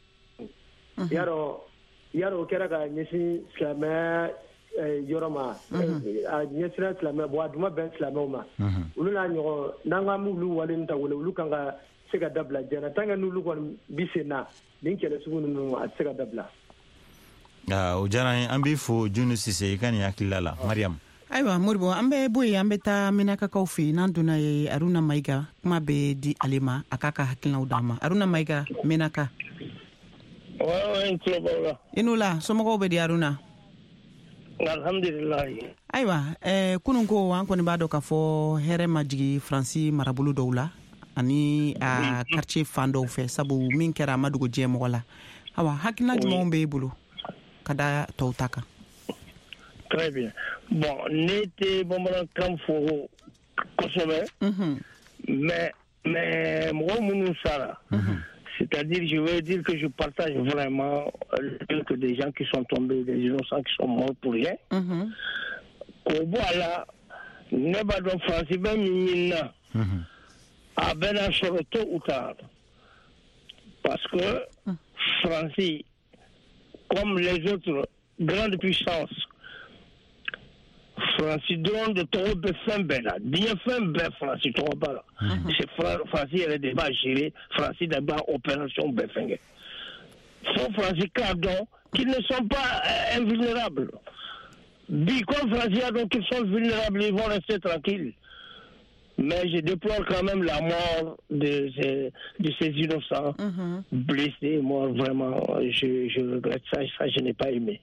yarɔ o kɛra ka ɲɛsin silamɛ yɔrɔ ma a ɲɛsira silamɛ bon a duma bɛn silamɛw ma olu n'a ɲɔgɔn n'an ka m'olu wale ta wele olu kan ka se ka dabila jɛna tant que n'olu kɔni bi sen na nin kɛlɛ sugu ninnu a tɛ se ka dabila. O diyara an ye an b'i fo Junu Sise I ka nin hakilila la Mariam. Ayiwa Moribo an bɛ bɔ yen an bɛ taa Minakakaw fɛ yen n'an donna ye Aruna Mayiga kuma bɛ di ale ma a k'a ka hakilinaw d'a ma Aruna Mayiga Minaka. I n'u la somɔgɔw bɛ di Aruna? Alhamdulillah. Ayiwa kunun ko an kɔni b'a dɔn k'a fɔ hɛrɛ ma jigin Faransi marabolo dɔw la ani a quartier fan dɔw fɛ sabu min kɛra a ma dogo diɲɛ mɔgɔ la awa hakilina jumɛnw b'e bolo ka da tɔw ta kan? Très bien. Bon, ne tɛ bamanankan fɔ kosɛbɛ mais mɔgɔ minnu sara c'est-à-dire je veux dire que je partage vraiment que des gens qui sont tombés, des innocents qui sont morts pour rien. Ko voilà ne b'a dɔn Faransi bɛ min na a bɛna sɔrɔ tôt ou tard parce que Faransi comme les autres grandes puissances Faransi dɔrɔn de tɔgɔ bɛ fɛn bɛɛ la diɲɛ fɛn bɛɛ Faransi tɔgɔ b'a la c'est Faransi yɛrɛ de b'a gérer Faransi de b'a opération bɛɛ fɛn kɛ fo Faransi k'a dɔn qu'ils ne sont pas invulnérables bi comme Faransi a dɔn qu'ils sont vulnérables ils vont rester tranquilles mais je déplore quand même la mort de ces innocents blessés morts vraiment je regrette ça je n'ai pas aimé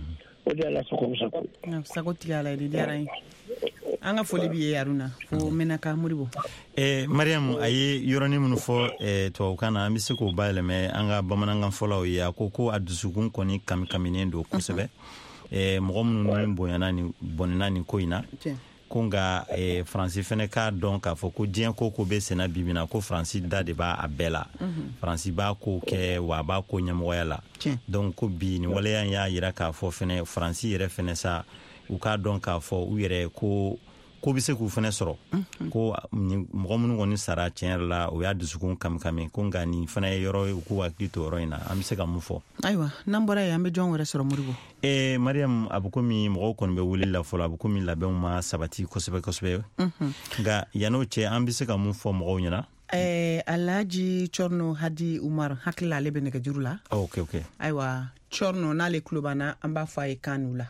sago tigala di diyara ye an ka foli bi ye Aruna fo Menaka Moribo. Mariam a ye yɔrɔnin minnu fɔ tubabukan na an bɛ se k'o bayɛlɛmɛ an ka bamanankan fɔlaw ye a ko a dusukun kɔni kamikaminen don kosɛbɛ mɔgɔ minnu ni bɔnɛna nin ko in na ko nka Faransi fɛnɛ k'a dɔn k'a fɔ ko diɲɛ ko bɛ senna bibi na ko Faransi da de b'a bɛɛ la Faransi b'a ko kɛ wa a b'a ko ɲɛmɔgɔya la donc ko bi nin waleya y'a yira k'a fɔ fɛnɛ Faransi yɛrɛ fɛnɛ sa u k'a dɔn k'a fɔ u yɛrɛ ko ko bɛ se k'u fana sɔrɔ ko mɔgɔ minnu kɔni sara tiɲɛ yɛrɛ la o y'a dusukun kami ko nka nin fana ye yɔrɔ ye u k'u hakili to yɔrɔ in na an bɛ se ka mun fɔ. Ayiwa n'an bɔra yen an bɛ jɔn wɛrɛ sɔrɔ Modibo. Mariam a bɛ komi mɔgɔw kɔni bɛ wele la fɔlɔ a bɛ komi labɛnw ma sabati kosɛbɛ nka yan'o cɛ an bɛ se ka mun fɔ mɔgɔw ɲɛna. Alhaji Chorno Hadi Umar hakili ale bɛ nɛgɛjuru la. Ok. Ayiwa Chorno n'ale tulo b'an na an b'a fɔ a ye kan n'u la.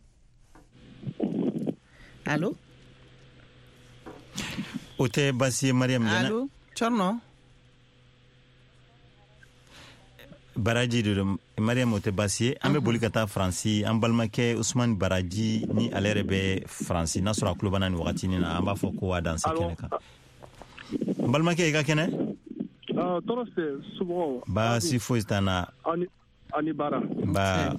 Allo. O tɛ baasi ye Mariam. Allo Chorno. Baraji de Mariam o tɛ baasi ye an bɛ boli ka taa Faransi an balimakɛ Usmani Baraji ni ale yɛrɛ bɛ Faransi n'a sɔrɔ a tulo b'an na nin wagati na an b'a fɔ ko a danse kɛnɛ kan. N balimakɛ i ka kɛnɛ. Tɔɔrɔ tɛ somɔgɔw. Baasi foyi t'an na. Ani baara. An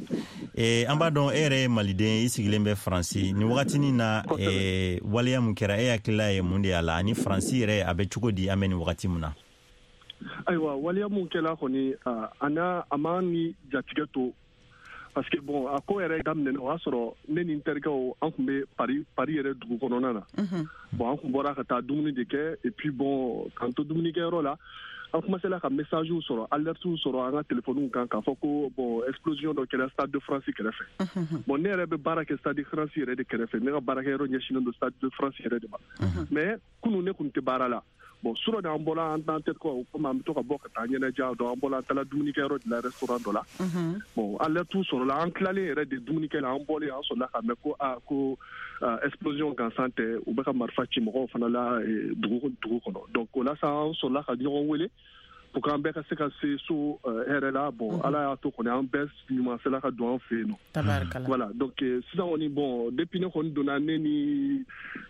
b'a dɔn e yɛrɛ ye maliden i sigilen bɛ Faransi nin wagatinin na waleya mun kɛra e hakilila ye mun de y'a la ani Faransi yɛrɛ a bɛ cogo di an bɛ nin wagati mun na. Ayiwa waleya mun kɛra kɔni a ma ni jatigɛ to parce que bon a ko yɛrɛ daminɛ o y'a sɔrɔ ne ni n terikɛw an tun bɛ Paris yɛrɛ dugu kɔnɔna na bon an tun bɔra ka taa dumuni de kɛ et puis bon k'an to dumunikɛyɔrɔ la an commencé ka messagew sɔrɔ alertew sɔrɔ an ka telefoniw kan k'a fɔ ko bon explosion dɔ kɛra Stade de France kɛrɛfɛ bon ne yɛrɛ bɛ baara kɛ Stade de France yɛrɛ de kɛrɛfɛ ne ka baarakɛyɔrɔ ɲɛsinnen don Stade de France yɛrɛ de ma mais kunun ne kun tɛ baara la bon sura d'an bɔra an t'an tɛ ko comme an bɛ to ka bɔ ka taa ɲɛnajɛ dɔn an bɔra an taara dumunikɛyɔrɔ de la restaurant dɔ la bon alertew sɔrɔla an tilalen yɛrɛ de dumunikɛ la an bɔlen an sɔrɔla ka mɛn ko explosion gansan tɛ u bɛ ka marifa ci mɔgɔw fana la dugu kɔnɔ donc o la sa an sɔrɔla ka ɲɔgɔn wele pour qu'an bɛɛ ka se ka se so hɛrɛ la bon ala y'a to kɔni an bɛɛ ɲuman sela ka don an fɛ yen nɔ voilà donc sisan kɔni bon depuis ne kɔni donna ne ni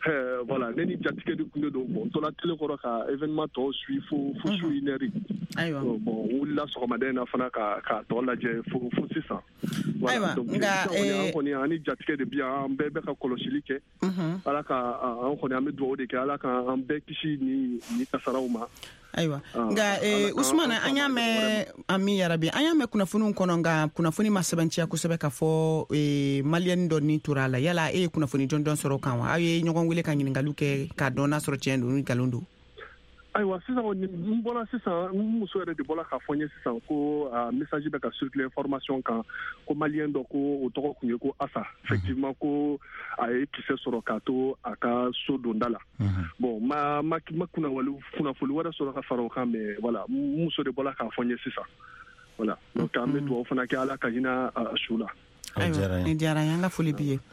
jatigɛ de tun de don bon tola tele kɔrɔ ka événement tɔw suit fo su 1 heure bon wulila sɔgɔmaden na fana ka tɔ lajɛ fo sisan voilà donc an kɔni an ni jatigɛ de bi an bɛɛ bɛ ka kɔlɔsili kɛ ala ka an kɔni an bɛ dugawu de kɛ ala ka an bɛɛ kisi ni kasaraw ma. Ayiwa nka Usman an y'a mɛn Ami yarabi an y'a mɛn kunnafoniw kɔnɔ nka kunnafoni ma sɛbɛntiya kosɛbɛ ka fɔ maliyɛni dɔ ni tora la yala e ye kunnafoni jɔnjɔn sɔrɔ kan wa aw ye ɲɔgɔn wele ka ɲininkaliw kɛ k'a dɔn n'a sɔrɔ tiɲɛ don ni nkalon don. Ayiwa sisan n bɔra sisan n muso yɛrɛ de bɔra k'a fɔ n ye sisan ko message bɛ ka circuler information kan ko maliyɛn dɔ ko o tɔgɔ tun ye ko Asa effectivement ko a ye kisɛ sɔrɔ k'a to a ka so donda la bon ma kunnafoni wɛrɛ sɔrɔ ka fara o kan mais voilà n muso de bɔra k'a fɔ n ye sisan voilà donc an bɛ dugawu fana kɛ ala ka hinɛ a su la. Ayiwa ni diyara n ye an ka foli b'i ye.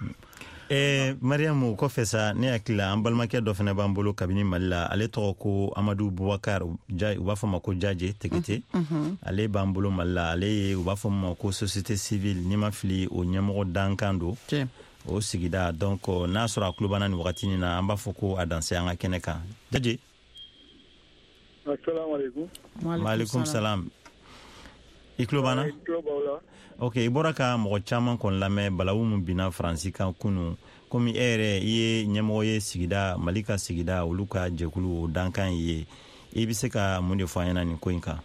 Mariam kɔfɛ sa ne hakili la an balimakɛ dɔ fana b'an bolo kabini Mali la ale tɔgɔ ko Amadu Bubakar u b'a fɔ ma ko Jaje Tegete ale b'an bolo Mali la ale ye u b'a fɔ ma ko société civile ni ma fili o ɲɛmɔgɔ dankan don o sigida donc n'a sɔrɔ a tulo b'an na nin wagati na an b'a fɔ ko a danse an ka kɛnɛ kan Jaje. Assalamu alaikum. Maaleykum salam. I tulo b'an na. Ok i bɔra ka mɔgɔ caman kɔni lamɛn balawu min binna Faransi kan kunu komi e yɛrɛ i ye ɲɛmɔgɔ ye sigida Mali ka sigida olu ka jɛkulu o dankan ye i bɛ se ka mun de fɔ an ɲɛna nin ko in kan.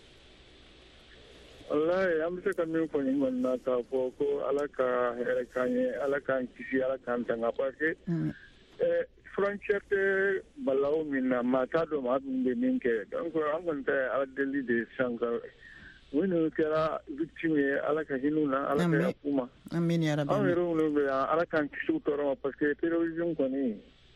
Wallahi an bɛ se ka min fɔ nin kɔni na k'a fɔ ko ala ka hɛrɛ k'an ye ala k'an kisi ala k'an tanga parce que frontière tɛ balawu min na maa t'a dɔn maa min bɛ min kɛ donc an kɔni tɛ ala deli de san ka minnu kɛra victime ye ala ka hinɛ na ala ka yafu ma an yɛrɛ minnu bɛ yan ala k'an kisi u tɔɔrɔ ma parce que terrorisme kɔni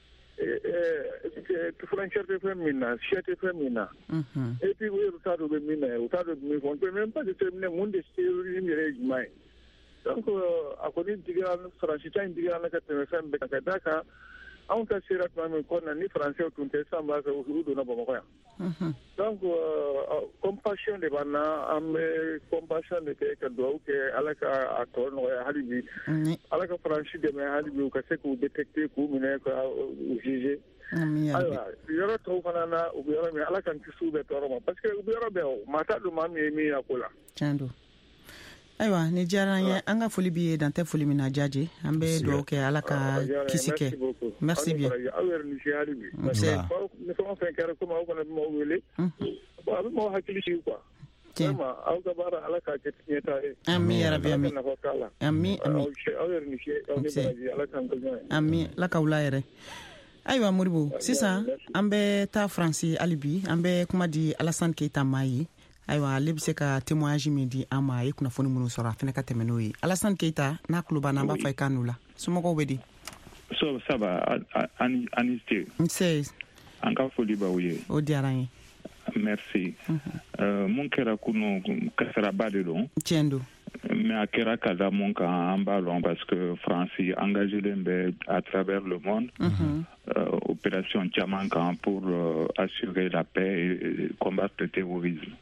frontière tɛ fɛn min na sɛ tɛ fɛn min na et puis u yɛrɛ t'a dɔn u bɛ min na u t'a dɔn min fɔ on peut même pas déterminer mun de terrorisme yɛrɛ ye jumɛn ye donc a kɔni digira Faransi ta in digira la ka tɛmɛ fɛn bɛɛ kan ka d'a kan anw ka sera tuma min kɔnɔna ni faransɛw tun tɛ san b'a fɛ u donna Bamakɔ yan donc compassion de b'an na an bɛ compassion de kɛ ka dugawu kɛ ala ka a tɔ nɔgɔya hali bi ala ka Faransi dɛmɛ hali bi u ka se k'u détecter k'u minɛ ka u juger ayiwa yɔrɔ tɔw fana na u bɛ yɔrɔ min ala k'an kisi u bɛɛ tɔɔrɔ ma parce que u bɛ yɔrɔ bɛɛ maa t'a dɔn maa min ye min y'a ko la. Tiɲɛ don. Ayiwa ni diyara an ye an ka foli b'i ye dan tɛ foli min na Jaje an bɛ dugawu kɛ ala ka kisi kɛ merci bien aw yɛrɛ ni se hali bi ni fɛn fɛn kɛra komi aw fana bɛ maaw wele bon a bɛ maaw hakili sigi quoi vraiment aw ka baara ala k'a kɛ tiɲɛta ye ami yarabi ami ami aw yɛrɛ ni se aw ni baraji ala k'an to ɲɔgɔn ye ami ala ka wula yɛrɛ Ayiwa Moribo sisan an bɛ taa France alibi an bɛ kuma di Alassane Keita ma ye ayiwa ale bɛ se ka témoignage min di an ma a ye kunnafoni minnu sɔrɔ a fana ka tɛmɛ n'o ye Alassane Keita n'a tulo b'an na an b'a fɔ i kan n'u la somɔgɔw bɛ di ça va Aniste nse an ka foli b'aw ye o diyara n ye merci mun kɛra kunu kasaraba de don tiɲɛ don mais a kɛra ka da mun kan an b'a lɔn parce que France engagé len bɛ à travers le monde opération caman kan pour assurer la paix et combattre le terrorisme.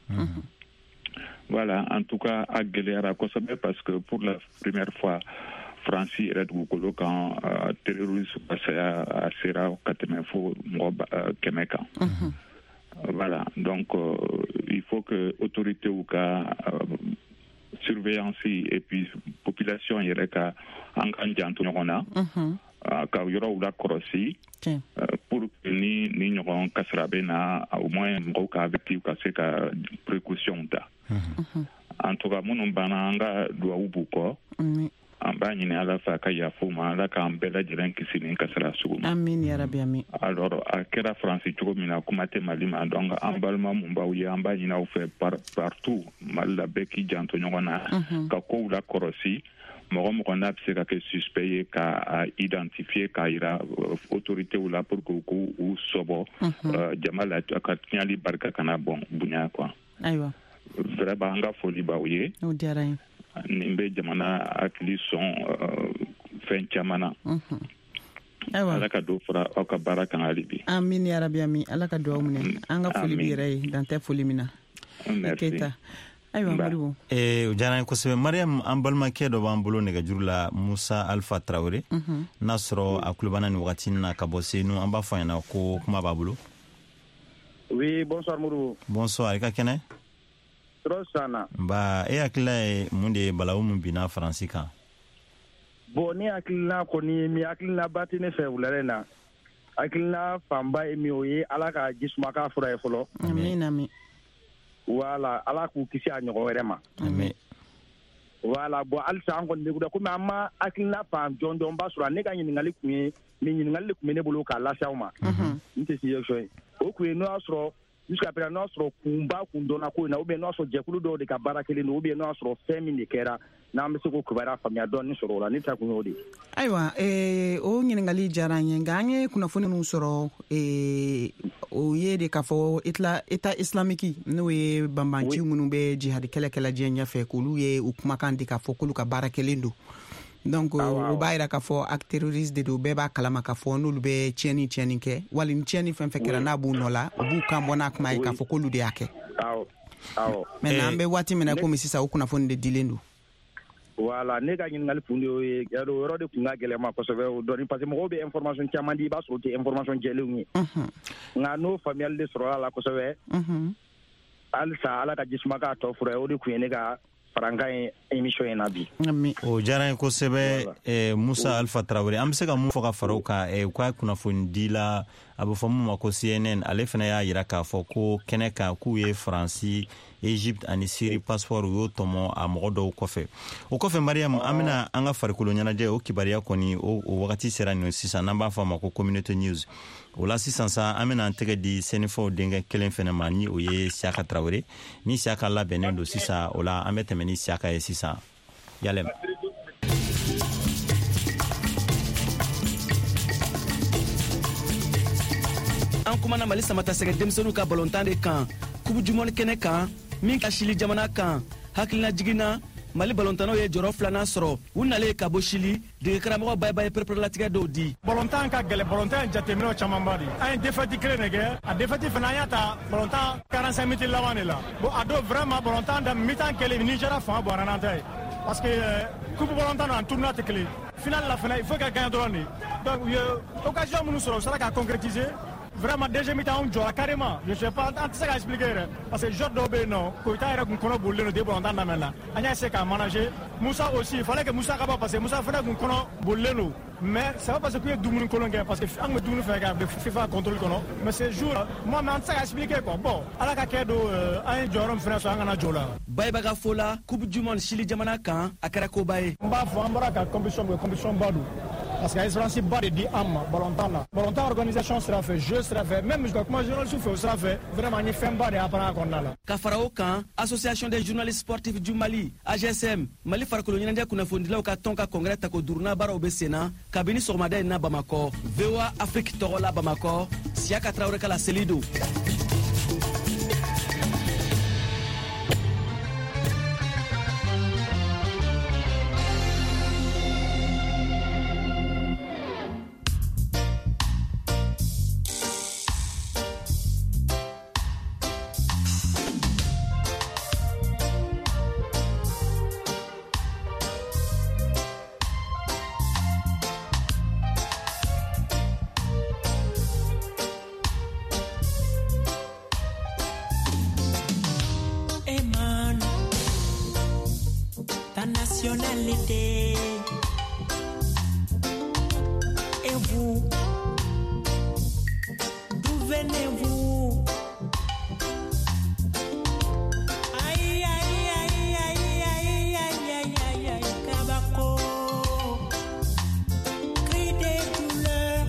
Voilà, en tout cas a gɛlɛyara kosɛbɛ parce que pour la première fois France yɛrɛ dugukolo kan terrorisme pasaya a sera ka tɛmɛ fo mɔgɔ 100 kan. Voilà, donc il faut que autorités ou ka surveillance et puis population yɛrɛ ka an kan janto ɲɔgɔn na ka yɔrɔw la kɔlɔsi pour que ni ɲɔgɔn kasara bɛ na au moins mɔgɔw ka active ka se ka précaution ta en tout cas minnu banna an ka duwawu b'u kɔ an b'a ɲini ala fɛ a ka yafa ma ala k'an bɛɛ lajɛlen kisi ni kasara sugu ma amin ya rabi amin alors a kɛra France cogo min na kuma tɛ Mali ma donc an balima mun b'aw ye an b'a ɲini aw fɛ partout Mali la bɛɛ k'i janto ɲɔgɔn na ka kow la kɔlɔsi mɔgɔ n'a bɛ se ka kɛ suspect ye ka identifier k'a yira autoritéw la pour que k'u sɔbɔ jama la ka tiɲɛli barika kana bɔn bonya quoi ayiwa vraiment an ka foli b'aw ye o diyara n ye nin bɛ jamana hakili sɔn fɛn caman na ala ka do fara aw ka baara kan hali bi amin ya rabi amin ala ka duwawu minɛ an ka foli b'i yɛrɛ ye dan tɛ foli min na Keita ayiwa Moribo o diyara n ye kosɛbɛ Mariam an balimakɛ dɔ b'an bolo nɛgɛjuru la Musa Alpha Traoré n'a sɔrɔ a tulo b'an na nin wagati na ka bɔ Senu an b'a fɔ ɲɛna ko kuma b'a bolo. Oui, bonsoir Moribo. Bonsoir, i ka kɛnɛ Sana. Ba e hakilila ye mun de ye balawu mun binna Faransi kan? Bon ne hakilina kɔni mi hakilina ba tɛ ne fɛ wulare na. Hakilina fanba ye min o ye ala ka jisuma k'a fura ye fɔlɔ. Amin amin. Voilà, ala k'u kisi a ɲɔgɔn wɛrɛ ma. Amin. Voilà, bon halisa an kɔni bɛ komi an ma hakilina fan jɔnjɔn ba sɔrɔ ne ka ɲininkali kun ye nin ɲininkali de kun bɛ ne bolo k'a lase aw ma. N tɛ si ye o kun ye n'o y'a sɔrɔ jusqu'à présent n'o sɔrɔ kunba kun dɔnna ko in na ou bien n'o sɔrɔ jɛkulu dɔw de ka baara kelen don ou bien n'o sɔrɔ fɛn min de kɛra n'an bɛ se k'o kibaruya faamuya dɔɔni sɔrɔ o la ne ta kun y'o de. Ayiwa o ɲininkali diyara n ye nka an ye kunnafoni minnu sɔrɔ o ye de k'a fɔ État islamique n'o ye banbanci minnu bɛ jihadi kɛlɛ diɲɛ ɲɛfɛ k'olu ye u kumakan di k'a fɔ k'olu ka baara kelen don. Donc o b'a yira k'a fɔ acte terroriste de don bɛɛ b'a kalama k'a fɔ n'olu bɛ tiɲɛni kɛ wali ni tiɲɛni fɛn fɛn kɛra n'a b'u nɔ la u b'u kan bɔ n'a kuma ye k'a fɔ k'olu de y'a kɛ. Maintenant an bɛ waati min na komi sisan o kunnafoni de dilen don. Voilà, ne ka ɲininkali kun de y'o ye yɔrɔ de kun ka gɛlɛn ma kosɛbɛ o dɔɔni parce que mɔgɔw bɛ information caman di i b'a sɔrɔ o tɛ information jɛlenw ye. Nka n'o faamuyali de sɔrɔla la kosɛbɛ halisa ala ka jisuma k'a tɔ fura ye o de kun ye ne ka farankan émission in na bi. O diyara n ye kosɛbɛ Musa Alpha Traoré an bɛ se ka mun fɔ ka fara o kan u ka kunnafoni dila a bɛ fɔ mun ma ko CNN ale fana y'a jira k'a fɔ ko kɛnɛ kan k'u ye Faransi Egypte ani Syrie passeport u y'o tɔmɔ a mɔgɔ dɔw kɔfɛ o kɔfɛ Mariam an bɛna an ka farikolo ɲɛnajɛ o kibaruya kɔni o wagati sera nin sisan n'an b'a fɔ a ma ko communauté news o la sisan sa an bɛna an tɛgɛ di sɛnɛfɔw denkɛ kelen fana ma ni o ye Siaka Traoré ni Siaka labɛnnen don sisan o la an bɛ tɛmɛ ni Siaka ye sisan yalɛm. An kumana Mali samata sɛgɛ denmisɛnninw ka balontan de kan kubu jumɔni kɛnɛ kan min ka Sili jamana kan hakilina jiginna Mali balontannaw ye jɔrɔ filanan sɔrɔ u nalen ka bɔ Sili dege karamɔgɔ bayibayi perepere-latigɛ dɔw di. Balontan ka gɛlɛ balontan ye jateminɛw camanba de an ye défaite kelen de kɛ a défaite fana an y'a ta balontan 45 minutes laban de la bon a don vraiment balontan da mi-temps kelen Nigéria fanga bɔra n'an ta ye parce que coupe balontan na tournoi tɛ kelen finale la fana il faut ka gagner dɔrɔn de donc u ye occasion minnu sɔrɔ u sera ka concrétiser. Vraiment, deuxième mi-temps, on joue carrément. Je ne sais pas, on ne sait pas expliquer. Parce que Jod Dobé, non, quand il y a un chrono boulé, nous devons entendre maintenant. On a essayé de manager. Moussa aussi, il fallait que Moussa ne passe. Moussa fallait un chrono boulé, nous. Mais ça va parce qu'il y a deux minutes parce que on me donne faire de FIFA contrôle chrono. Mais ce jour, moi, on ne sait pas expliquer quoi. Bon, à la cadeau, un jour, on fait ça, on a joué là. Baïbaga Fola, Coupe du Monde, Sili Jamana, quand, à Karakobaye. On va voir la compétition Badou. parce que espérance ba de di amma balontan organisation sera fait jeu sera fait même jusqu'à comment journaliste fait sera fait vraiment ni fem ba de apana konnala ka farao kan association des journalistes sportifs du Mali AGSM Mali farkolo nyanja kuna fondilaw ka tonka congrès tako durna bara obesena kabini sormada na Bamako VOA Afrique Torola Bamako Siaka Traoré kala Selido. Nationalité et vous, d'où venez-vous? Aïe aïe aïe aïe aïe aïe aïe aïe aïe Kabako, cri des douleurs,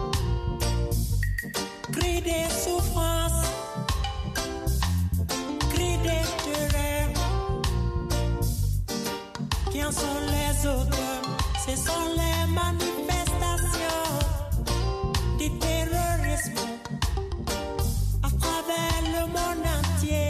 cri des souffrances, cri des terreurs. Qui en sont les auteurs? Ce sont les manifestations du terrorisme à travers le monde entier.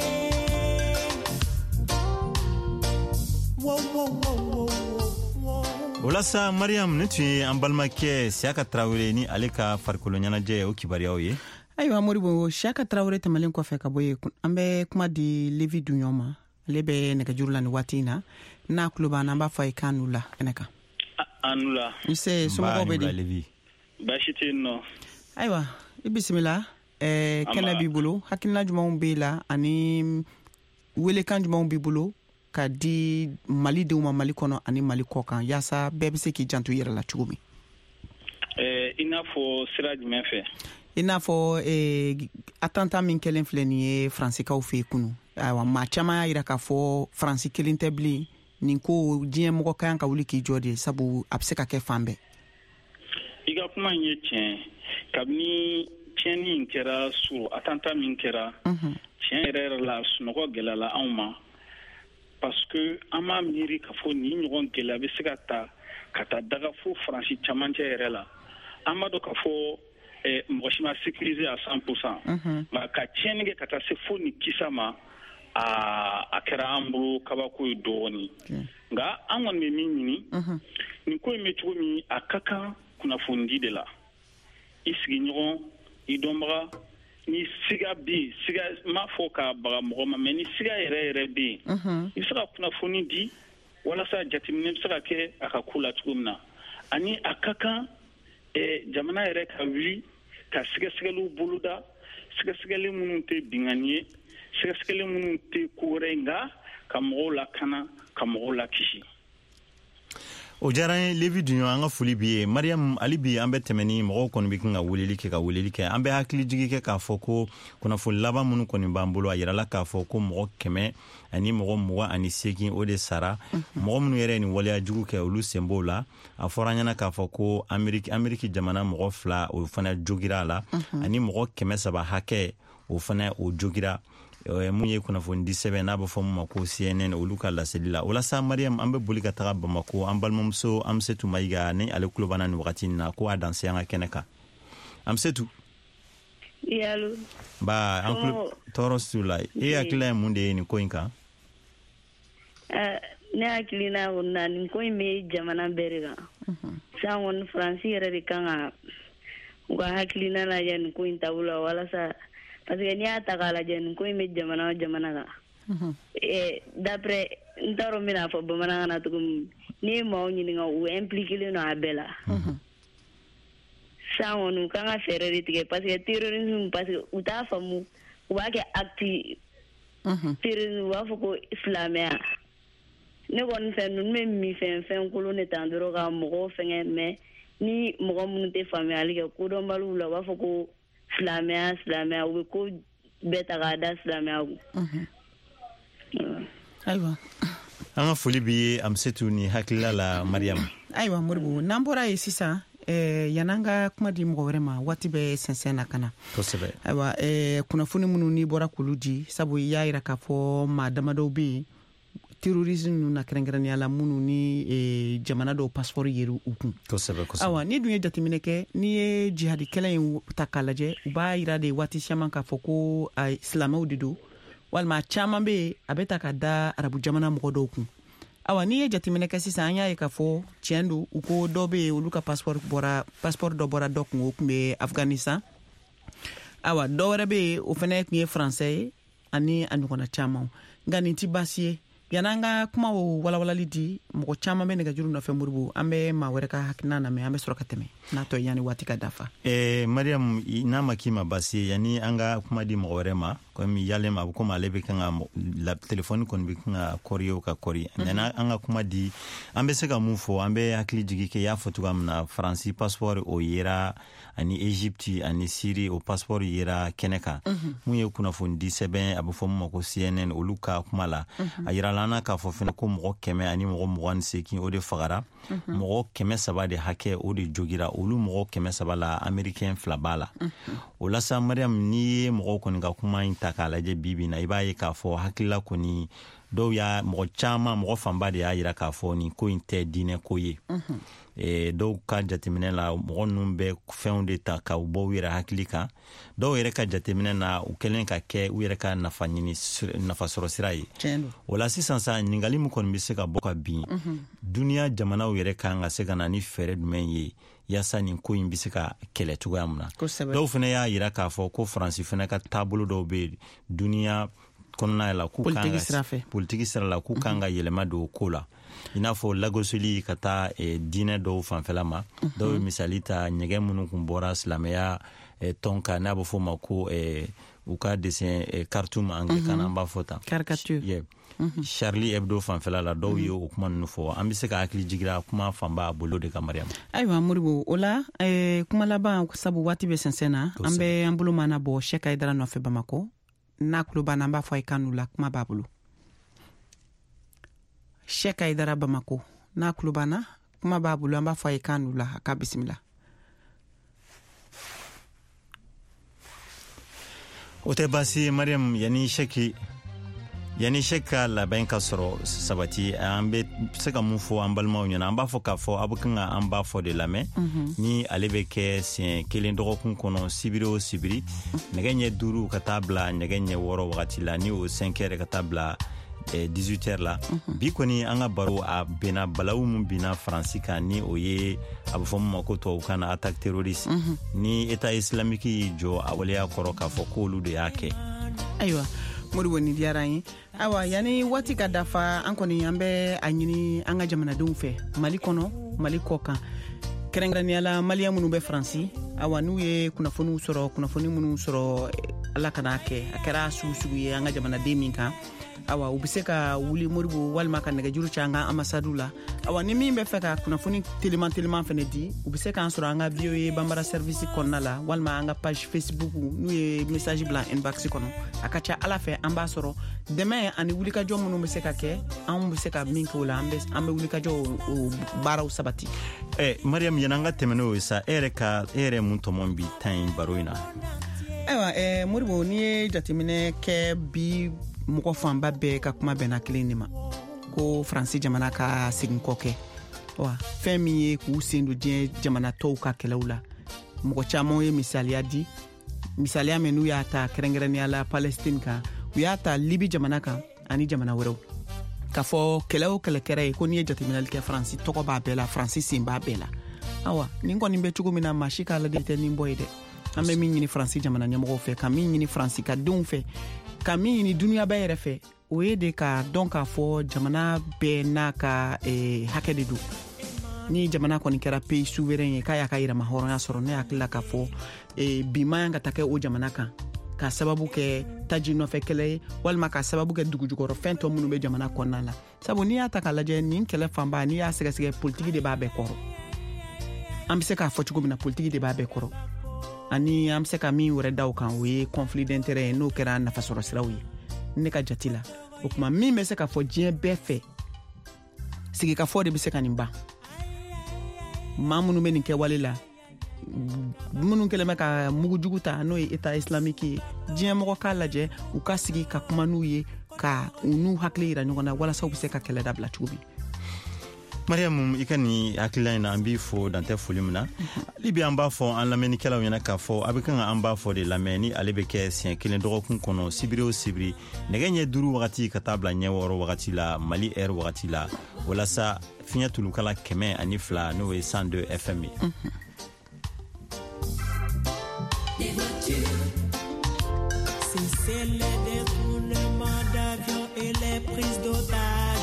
Wow, wow, wow, wow, wow. Olasa Mariam ne tu en balmake Siaka Traoré ni aleka farkolo nyanaje o kibariya ye. Ayiwa Moribo Siaka Traoré tamalen ko fe ka boye ambe kuma di Levi Dunyoma lebe neka jurula ni watina na kluba na mba fa ikanula eneka anula ise sumo be di bashite no aywa bismillah kana bibulo hakina juma umbela ani wele kan juma umbibulo ka di Mali de uma Mali kono ani Mali kokan yasa bebe se ki jantu yera la chugumi ina fo siraj mefe ina fo atanta min kelen fleni francais fe kunu aywa ma chama ira ka fo francais kelen tabli ninko diɲɛ mɔgɔ kayan ka wuli k'i jɔ de sabu a bɛ se ka kɛ fan bɛɛ. I ka kuma in ye tiɲɛ kabini tiɲɛni in kɛra so attentat min kɛra tiɲɛ yɛrɛ yɛrɛ la sunɔgɔ gɛlɛyala anw ma parce que an m'a miiri k'a fɔ nin ɲɔgɔn gɛlɛya bɛ se ka taa daga fo faransi camancɛ yɛrɛ la an b'a dɔn k'a fɔ mɔgɔ si ma sécuriser à 100%. Nka ka tiɲɛni kɛ ka taa se fo nin kisa ma a kɛra an bolo kabako ye dɔɔni nka an kɔni bɛ min ɲini nin ko in bɛ cogo min a ka kan kunnafoni de la i sigiɲɔgɔn i dɔnbaga ni siga bɛ yen siga m'a fɔ ka baga mɔgɔ ma mɛ ni siga yɛrɛ yɛrɛ bɛ yen i bɛ se ka kunnafoni di walasa jateminɛ bɛ se ka kɛ a ka ko la cogo min na ani a ka kan jamana yɛrɛ ka wuli ka sɛgɛsɛgɛliw boloda sɛgɛsɛgɛli minnu tɛ bingani ye sɛgɛsɛgɛli minnu tɛ ko wɛrɛ nka ka mɔgɔw lakana ka mɔgɔw lakisi. O diyara n ye Levi Dunyo an ka foli bi ye Mariam ali bi an bɛ tɛmɛ ni mɔgɔw kɔni bɛ kan ka weleli kɛ an bɛ hakili jigi kɛ k'a fɔ ko kunnafoni laban minnu kɔni b'an bolo a yirala k'a fɔ ko mɔgɔ 100 ani mɔgɔ 28 o de sara mɔgɔ minnu yɛrɛ nin waleya jugu kɛ olu sen b'o la a fɔra an ɲɛna k'a fɔ ko Ameriki jamana mɔgɔ 2 o fana jogira a la ani mɔgɔ 300 hakɛ o fana o jogira mun ye kunnafoni di sɛbɛn n'a bɛ fɔ mun ma ko CNN olu ka laseli la walasa Mariam an bɛ boli ka taga Bamako an balimamuso Amsetu Mayiga ni ale kulo b'an na nin wagati in na ko a danse an ka kɛnɛ kan Amsetu yalo ba an kulo tɔɔrɔ su la e hakilila ye mun de ye nin ko in kan ne hakilina na nin ko in bɛ jamana bɛɛ de kan san kɔni Faransi yɛrɛ de kan ka u ka hakilina lajɛ nin ko in taabolo la walasa parce que n'i y'a ta k'a lajɛ nin ko in bɛ jamana o jamana kan d'après n t'a dɔn n bɛna fɔ bamanankan na cogo min n'i ye maaw ɲininka u impliquelen don a bɛɛ la san kɔni u kan ka fɛɛrɛ de tigɛ parce que terrorisme parce que u t'a faamu u b'a kɛ acte terrorisme u b'a fɔ ko silamɛya ne kɔni fɛ ninnu bɛ min fɛn kolon de tan dɔrɔn ka mɔgɔw fɛngɛ mais ni mɔgɔ minnu tɛ faamuyali kɛ kodɔnbaliw la u b'a fɔ ko silamɛya u bɛ ko bɛɛ ta k'a da silamɛya ayiwa an ka foli bi ye Amsetu ni hakilila la Mariam ayiwa Moribo n'an bɔra ye sisan yananga kuma di mɔgɔ wɛrɛ ma waati bɛ sɛnsɛn na kana ayiwa kunnafoni minnu n'i bɔra k'olu di sabu i y'a yira k'a fɔ maa damadɔw bɛ yen terrorisme ninnu na kɛrɛnkɛrɛnnenya la minnu ni jamana dɔw passeport yeri u kun ayiwa ni dun ye jateminɛ kɛ n'i ye jihadi kɛlɛ in ta k'a lajɛ u b'a yira de waati caman k'a fɔ ko silamɛw de don walima caman bɛ yen a bɛ ta ka da arabu jamana mɔgɔ dɔw kun awa n'i ye jateminɛ kɛ sisan an y'a ye k'a fɔ tiɲɛ don u ko dɔ bɛ yen olu ka passeport dɔ bɔra dɔ kun o kun bɛ Afghanistan awa dɔ wɛrɛ bɛ yen o fana kun ye français ye ani a ɲɔgɔnna caman nka nin tɛ baasi ye yan'an ka kuma o walawalali di mɔgɔ caman bɛ nɛgɛjuru nɔfɛ Moribo an bɛ maa wɛrɛ ka hakilina lamɛn an bɛ sɔrɔ ka tɛmɛ n'a tɔ yanni waati ka dafa Mariam n'a ma k'i ma baasi ye yanni an ka kuma di mɔgɔ wɛrɛ ma komi yalen ma a bɛ komi ale bɛ kan ka telefɔni kɔni bɛ kan ka kɔri o ka kɔri yanni an ka kuma di an bɛ se ka mun fɔ an bɛ hakili jigi kɛ y'a fɔ cogoya min na Faransi passeport o yera ani Egypte ani Syrie o passeport yera kɛnɛ kan mun ye kunnafoni di sɛbɛn a bɛ fɔ mun ma ko CNN olu ka kuma la a yira la k'a fɔ fɛnɛ ko mɔgɔ 100 ani mɔgɔ 28 o de fagara mɔgɔ 300 de hakɛ o de jogira olu mɔgɔ 300 la américain 2 b'a la o la sa Mariam n'i ye mɔgɔw kɔni ka kuma in ta k'a lajɛ bibi na i b'a ye k'a fɔ hakilila kɔni dɔw y'a mɔgɔ caman mɔgɔ fanba de y'a yira k'a fɔ nin ko in tɛ diinɛ ko ye dɔw ka jateminɛ la mɔgɔ ninnu bɛ fɛnw de ta ka u bɔ u yɛrɛ hakili kan dɔw yɛrɛ ka jateminɛ na u kɛlen ka kɛ u yɛrɛ ka nafa sɔrɔ sira ye o la sisan sa ɲininkali min kɔni bɛ se ka bɔ ka bin duniya jamanaw yɛrɛ kan ka se ka na ni fɛɛrɛ jumɛn ye yaasa nin ko in bɛ se ka kɛlɛ cogoya min na dɔw fana y'a yira k'a fɔ ko Faransi fana ka taabolo dɔw bɛ duniya kɔnɔna la k'u kan ka politiki sira la k'u kan ka yɛlɛma don o ko la i n'a fɔ lagosili ka taa diinɛ dɔw fanfɛla ma dɔw ye misali ta ɲɛgɛn minnu kun bɔra silamɛya tɔn kan n'a bɛ fɔ o ma ko u ka dessin cartoon anglican an b'a fɔ tan caricature Charlie Hebdo fanfɛla la dɔw ye o kuma ninnu fɔ an bɛ se ka hakili jigira kuma fanba a bolo de ka Mariam ayiwa Moribo o la kuma laban sabu waati bɛ sɛnsɛn na an bɛ an bolo mana bɔ Cheikh Aidara nɔfɛ Bamako n'a kulo banna an b'a fɔ a ye kan la kuma b'a bolo Cheikh Aidara Bamako n'a kulo banna kuma b'a bolo an b'a fɔ a ye kan la a ka bisimila o tɛ baasi Mariam yani Cheikh ka labɛn ka sɔrɔ sabati an bɛ se ka mun fɔ an balimaw ɲɛna an b'a fɔ k'a fɔ a bɛ kan ka an b'a fɔ de lamɛn ni ale bɛ kɛ siɲɛ 1 dɔgɔkun kɔnɔ sibiri o sibiri nɛgɛ ɲɛ 5 ka taa bila nɛgɛ ɲɛ 6 wagati la ni o 5 heures ka taa bila 18 heures la bi kɔni an ka baro a bɛnna balawu min binna Faransi kan ni o ye a bɛ fɔ min ma ko tubabukan na attaque terroriste ni État islamique y'i jɔ a waleya kɔrɔ k'a fɔ k'olu de y'a kɛ ayiwa Moribo ni diyara an ye awa yani waati ka dafa an kɔni an bɛ a ɲini an ka jamanadenw fɛ Mali kɔnɔ Mali kɔ kan kɛrɛnkɛrɛnnenya la maliyɛn minnu bɛ Faransi awa n'u ye kunnafoni minnu sɔrɔ Ala kana kɛ a kɛra sugu ye an ka jamanaden min kan awa u bɛ se ka wuli Moribo walima ka nɛgɛjuru ci an ka ambassade la awa ni min bɛ fɛ ka kunnafoni teliman fɛnɛ di u bɛ se k'an sɔrɔ an ka VOA Bambara service kɔnɔna la walima an ka page Facebook n'u ye message bila inbox kɔnɔ a ka ca Ala fɛ an b'a sɔrɔ dɛmɛ ani wulikajɔ minnu bɛ se ka kɛ an bɛ se ka min kɛ o la an bɛ wulikajɔ o baaraw sabati Mariam yan'an ka tɛmɛ n'o ye sa e yɛrɛ mun tɔmɔ bi tan in baro in na ayiwa Moribo n'i ye jateminɛ kɛ bi mɔgɔ fanba bɛɛ ka kuma bɛnna kelen de ma ko Faransi jamana ka segin kɔ kɛ fɛn min ye k'u sen don diɲɛ jamana tɔw ka kɛlɛw la mɔgɔ caman ye misaliya di misaliya min n'u y'a ta kɛrɛnkɛrɛnnenya la Palestine kan u y'a ta Libi jamana kan ani jamana wɛrɛw k'a fɔ kɛlɛ o kɛlɛ kɛra ye ko n'i ye jateminɛli kɛ Faransi tɔgɔ b'a bɛɛ la Faransi sen b'a bɛɛ la awa nin kɔni bɛ cogo min na maa si ka ala de tɛ nin bɔ ye dɛ an bɛ min ɲini Faransi jamana ɲɛmɔgɔw fɛ ka min ɲini Faransi ka denw fɛ ka min ɲini duniya bɛɛ yɛrɛ fɛ o ye de ka dɔn k'a fɔ jamana bɛɛ n'a ka hakɛ de don ni jamana kɔni kɛra pays souverain ye k'a y'a ka yɛrɛma hɔrɔnya sɔrɔ ne hakili la k'a fɔ bi ma yan ka ta kɛ o jamana kan ka sababu kɛ taji nɔfɛ kɛlɛ ye walima ka sababu kɛ dugujukɔrɔ fɛn tɔ minnu bɛ jamana kɔnɔna la sabu n'i y'a ta k'a lajɛ nin kɛlɛ fanba n'i y'a sɛgɛsɛgɛ politiki de b'a bɛɛ kɔrɔ an bɛ se k'a fɔ cogo min na politiki de b'a bɛɛ kɔrɔ ani an bɛ se ka min wɛrɛ da o kan o ye conflit d'intérêt ye n'o kɛra nafasɔrɔ siraw ye ne ka jati la o kuma min bɛ se ka fɔ diɲɛ bɛɛ fɛ sigikafɔ de bɛ se ka nin ban maa minnu bɛ nin kɛwale la minnu kɛlen bɛ ka mugu jugu ta n'o ye État islamique ye diɲɛ mɔgɔ k'a lajɛ u ka sigi ka kuma n'u ye ka u n'u hakili yira ɲɔgɔn na walasa u bɛ se ka kɛlɛ dabila cogo min. Mariam, i ka nin hakilila in na an b'i fo dantɛ foli min na libi an b'a fɔ an lamɛnnikɛlaw ɲɛna k'a fɔ a bɛ kan an b'a fɔ de lamɛn ni ale bɛ kɛ siɲɛ kelen dɔgɔkun kɔnɔ sibiri o sibiri nɛgɛ ɲɛ 5 wagati ka taa bila ɲɛ 6 wagati la Mali heure wagati la walasa fiɲɛ tulukala 102 n'o ye 102 FM ye. C'est le détournement d'avion et les prises d'otages.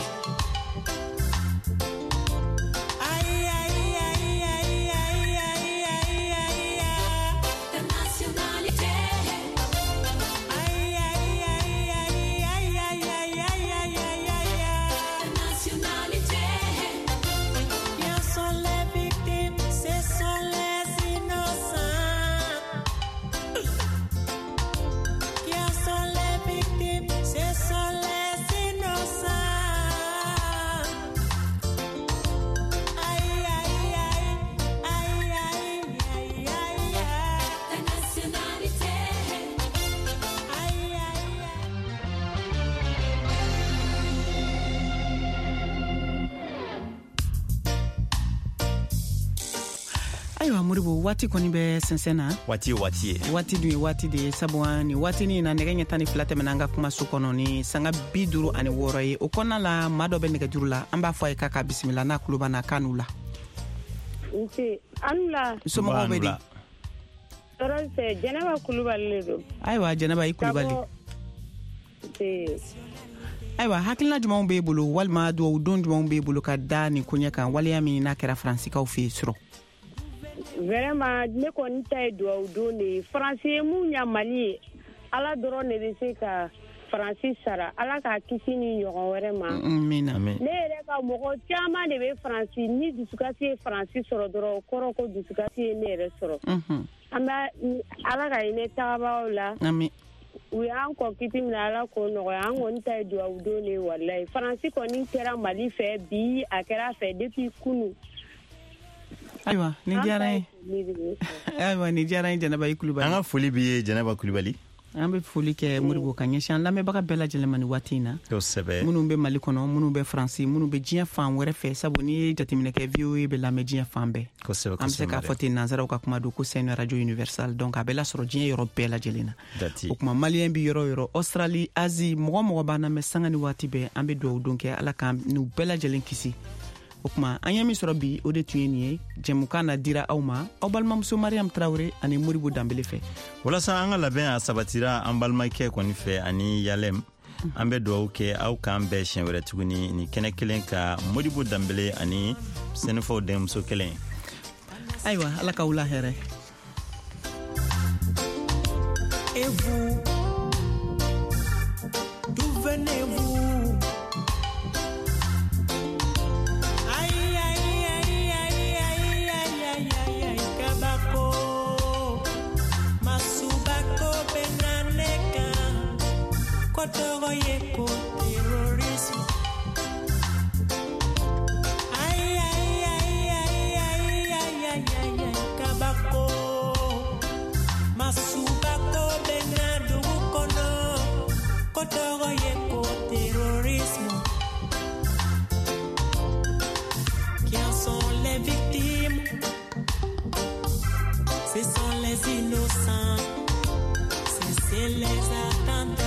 Ayiwa Moribo, waati kɔni bɛ sɛnsɛn na. Waati ye. Waati dun ye waati de ye sabu ni waati ni na nɛgɛ ɲɛ 12 tɛmɛna an ka kumaso kɔnɔ ni sanga 56 ye. O kɔnɔna la maa dɔ bɛ nɛgɛjuru la an b'a fɔ a ye k'a bisimila n'a kulo banna k'a n'u la. Nse, anu la. Somɔgɔw bɛ di? Tɔrɔsɛ, Jɛnɛba Kulubali le don. Ayiwa Jɛnɛba i Kulubali. Ayiwa hakilina jumɛnw b'e bolo walima duwawu don jumɛnw b'e bolo ka da nin ko ɲɛ kan waleya min n'a kɛra Faransikaw fɛ yen sɔrɔ? Vraiment ne kɔni ta ye duwawu don de ye. Faransi ye mun ɲa Mali ye Ala dɔrɔn de bɛ se ka Faransi sara. Ala k'a kisi ni ɲɔgɔn wɛrɛ ma. Amina. Ne yɛrɛ ka mɔgɔ caman de bɛ Faransi ni dusukasi ye Faransi sɔrɔ dɔrɔn o kɔrɔ ko dusukasi ye ne yɛrɛ sɔrɔ. An bɛ Ala ka hinɛ tagabagaw la. Amin. U y'an kɔ kiti min na Ala k'o nɔgɔya an kɔni ta ye duwawu don de ye walayi. Faransi kɔni kɛra Mali fɛ bi a kɛra fɛ depuis kunu. Ayiwa ni diyara ye. Ayiwa ni diyara ye Jɛnɛba i Kulubali. An ka foli b'i ye Jɛnɛba Kulubali. An bɛ foli kɛ Moribo ka ɲɛsin an lamɛnbaga bɛɛ lajɛlen ma ni waati in na. Kosɛbɛ. Minnu bɛ Mali kɔnɔ minnu bɛ Faransi minnu bɛ diɲɛ fan wɛrɛ fɛ sabu ni ye jateminɛ kɛ VOA bɛ lamɛn diɲɛ fan bɛɛ. Kosɛbɛ. An bɛ se k'a fɔ ten nanzaraw ka kuma don ko c'est une radio universelle donc a bɛ lasɔrɔ diɲɛ yɔrɔ bɛɛ lajɛlen na. O kuma maliyɛn bɛ yɔrɔ yɔrɔ Australie Asie mɔgɔ b'an lamɛn sanga ni waati bɛɛ an bɛ duwawu don kɛ Ala k'an n'u bɛɛ lajɛlen kisi. O kuma an ye min sɔrɔ bi o de tun ye nin ye jɛmukan na dira aw ma aw balimamuso Mariam Traoré ani Moribo Danbele fɛ. Walasa an ka labɛn a sabatira an balimakɛ kɔni fɛ ani Yalem an bɛ duwawu kɛ aw k'an bɛɛ siɲɛ wɛrɛ tuguni ni kɛnɛ kelen ka Moribo Danbele ani sɛnɛfɔw denmuso kelen. Ayiwa Ala k'aw la hɛrɛ. Et vous, d'où venez-vous? Yeko terrorisme. Ay ay ay ay ay ay ay ay kabako masubako benado kono kotoro yeko terrorisme. Qui en sont les victimes? Ce sont les innocents. C'est les attentats.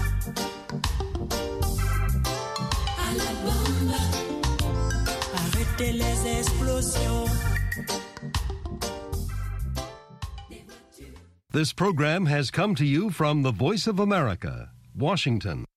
Les explosions. This program has come to you from the Voice of America, Washington.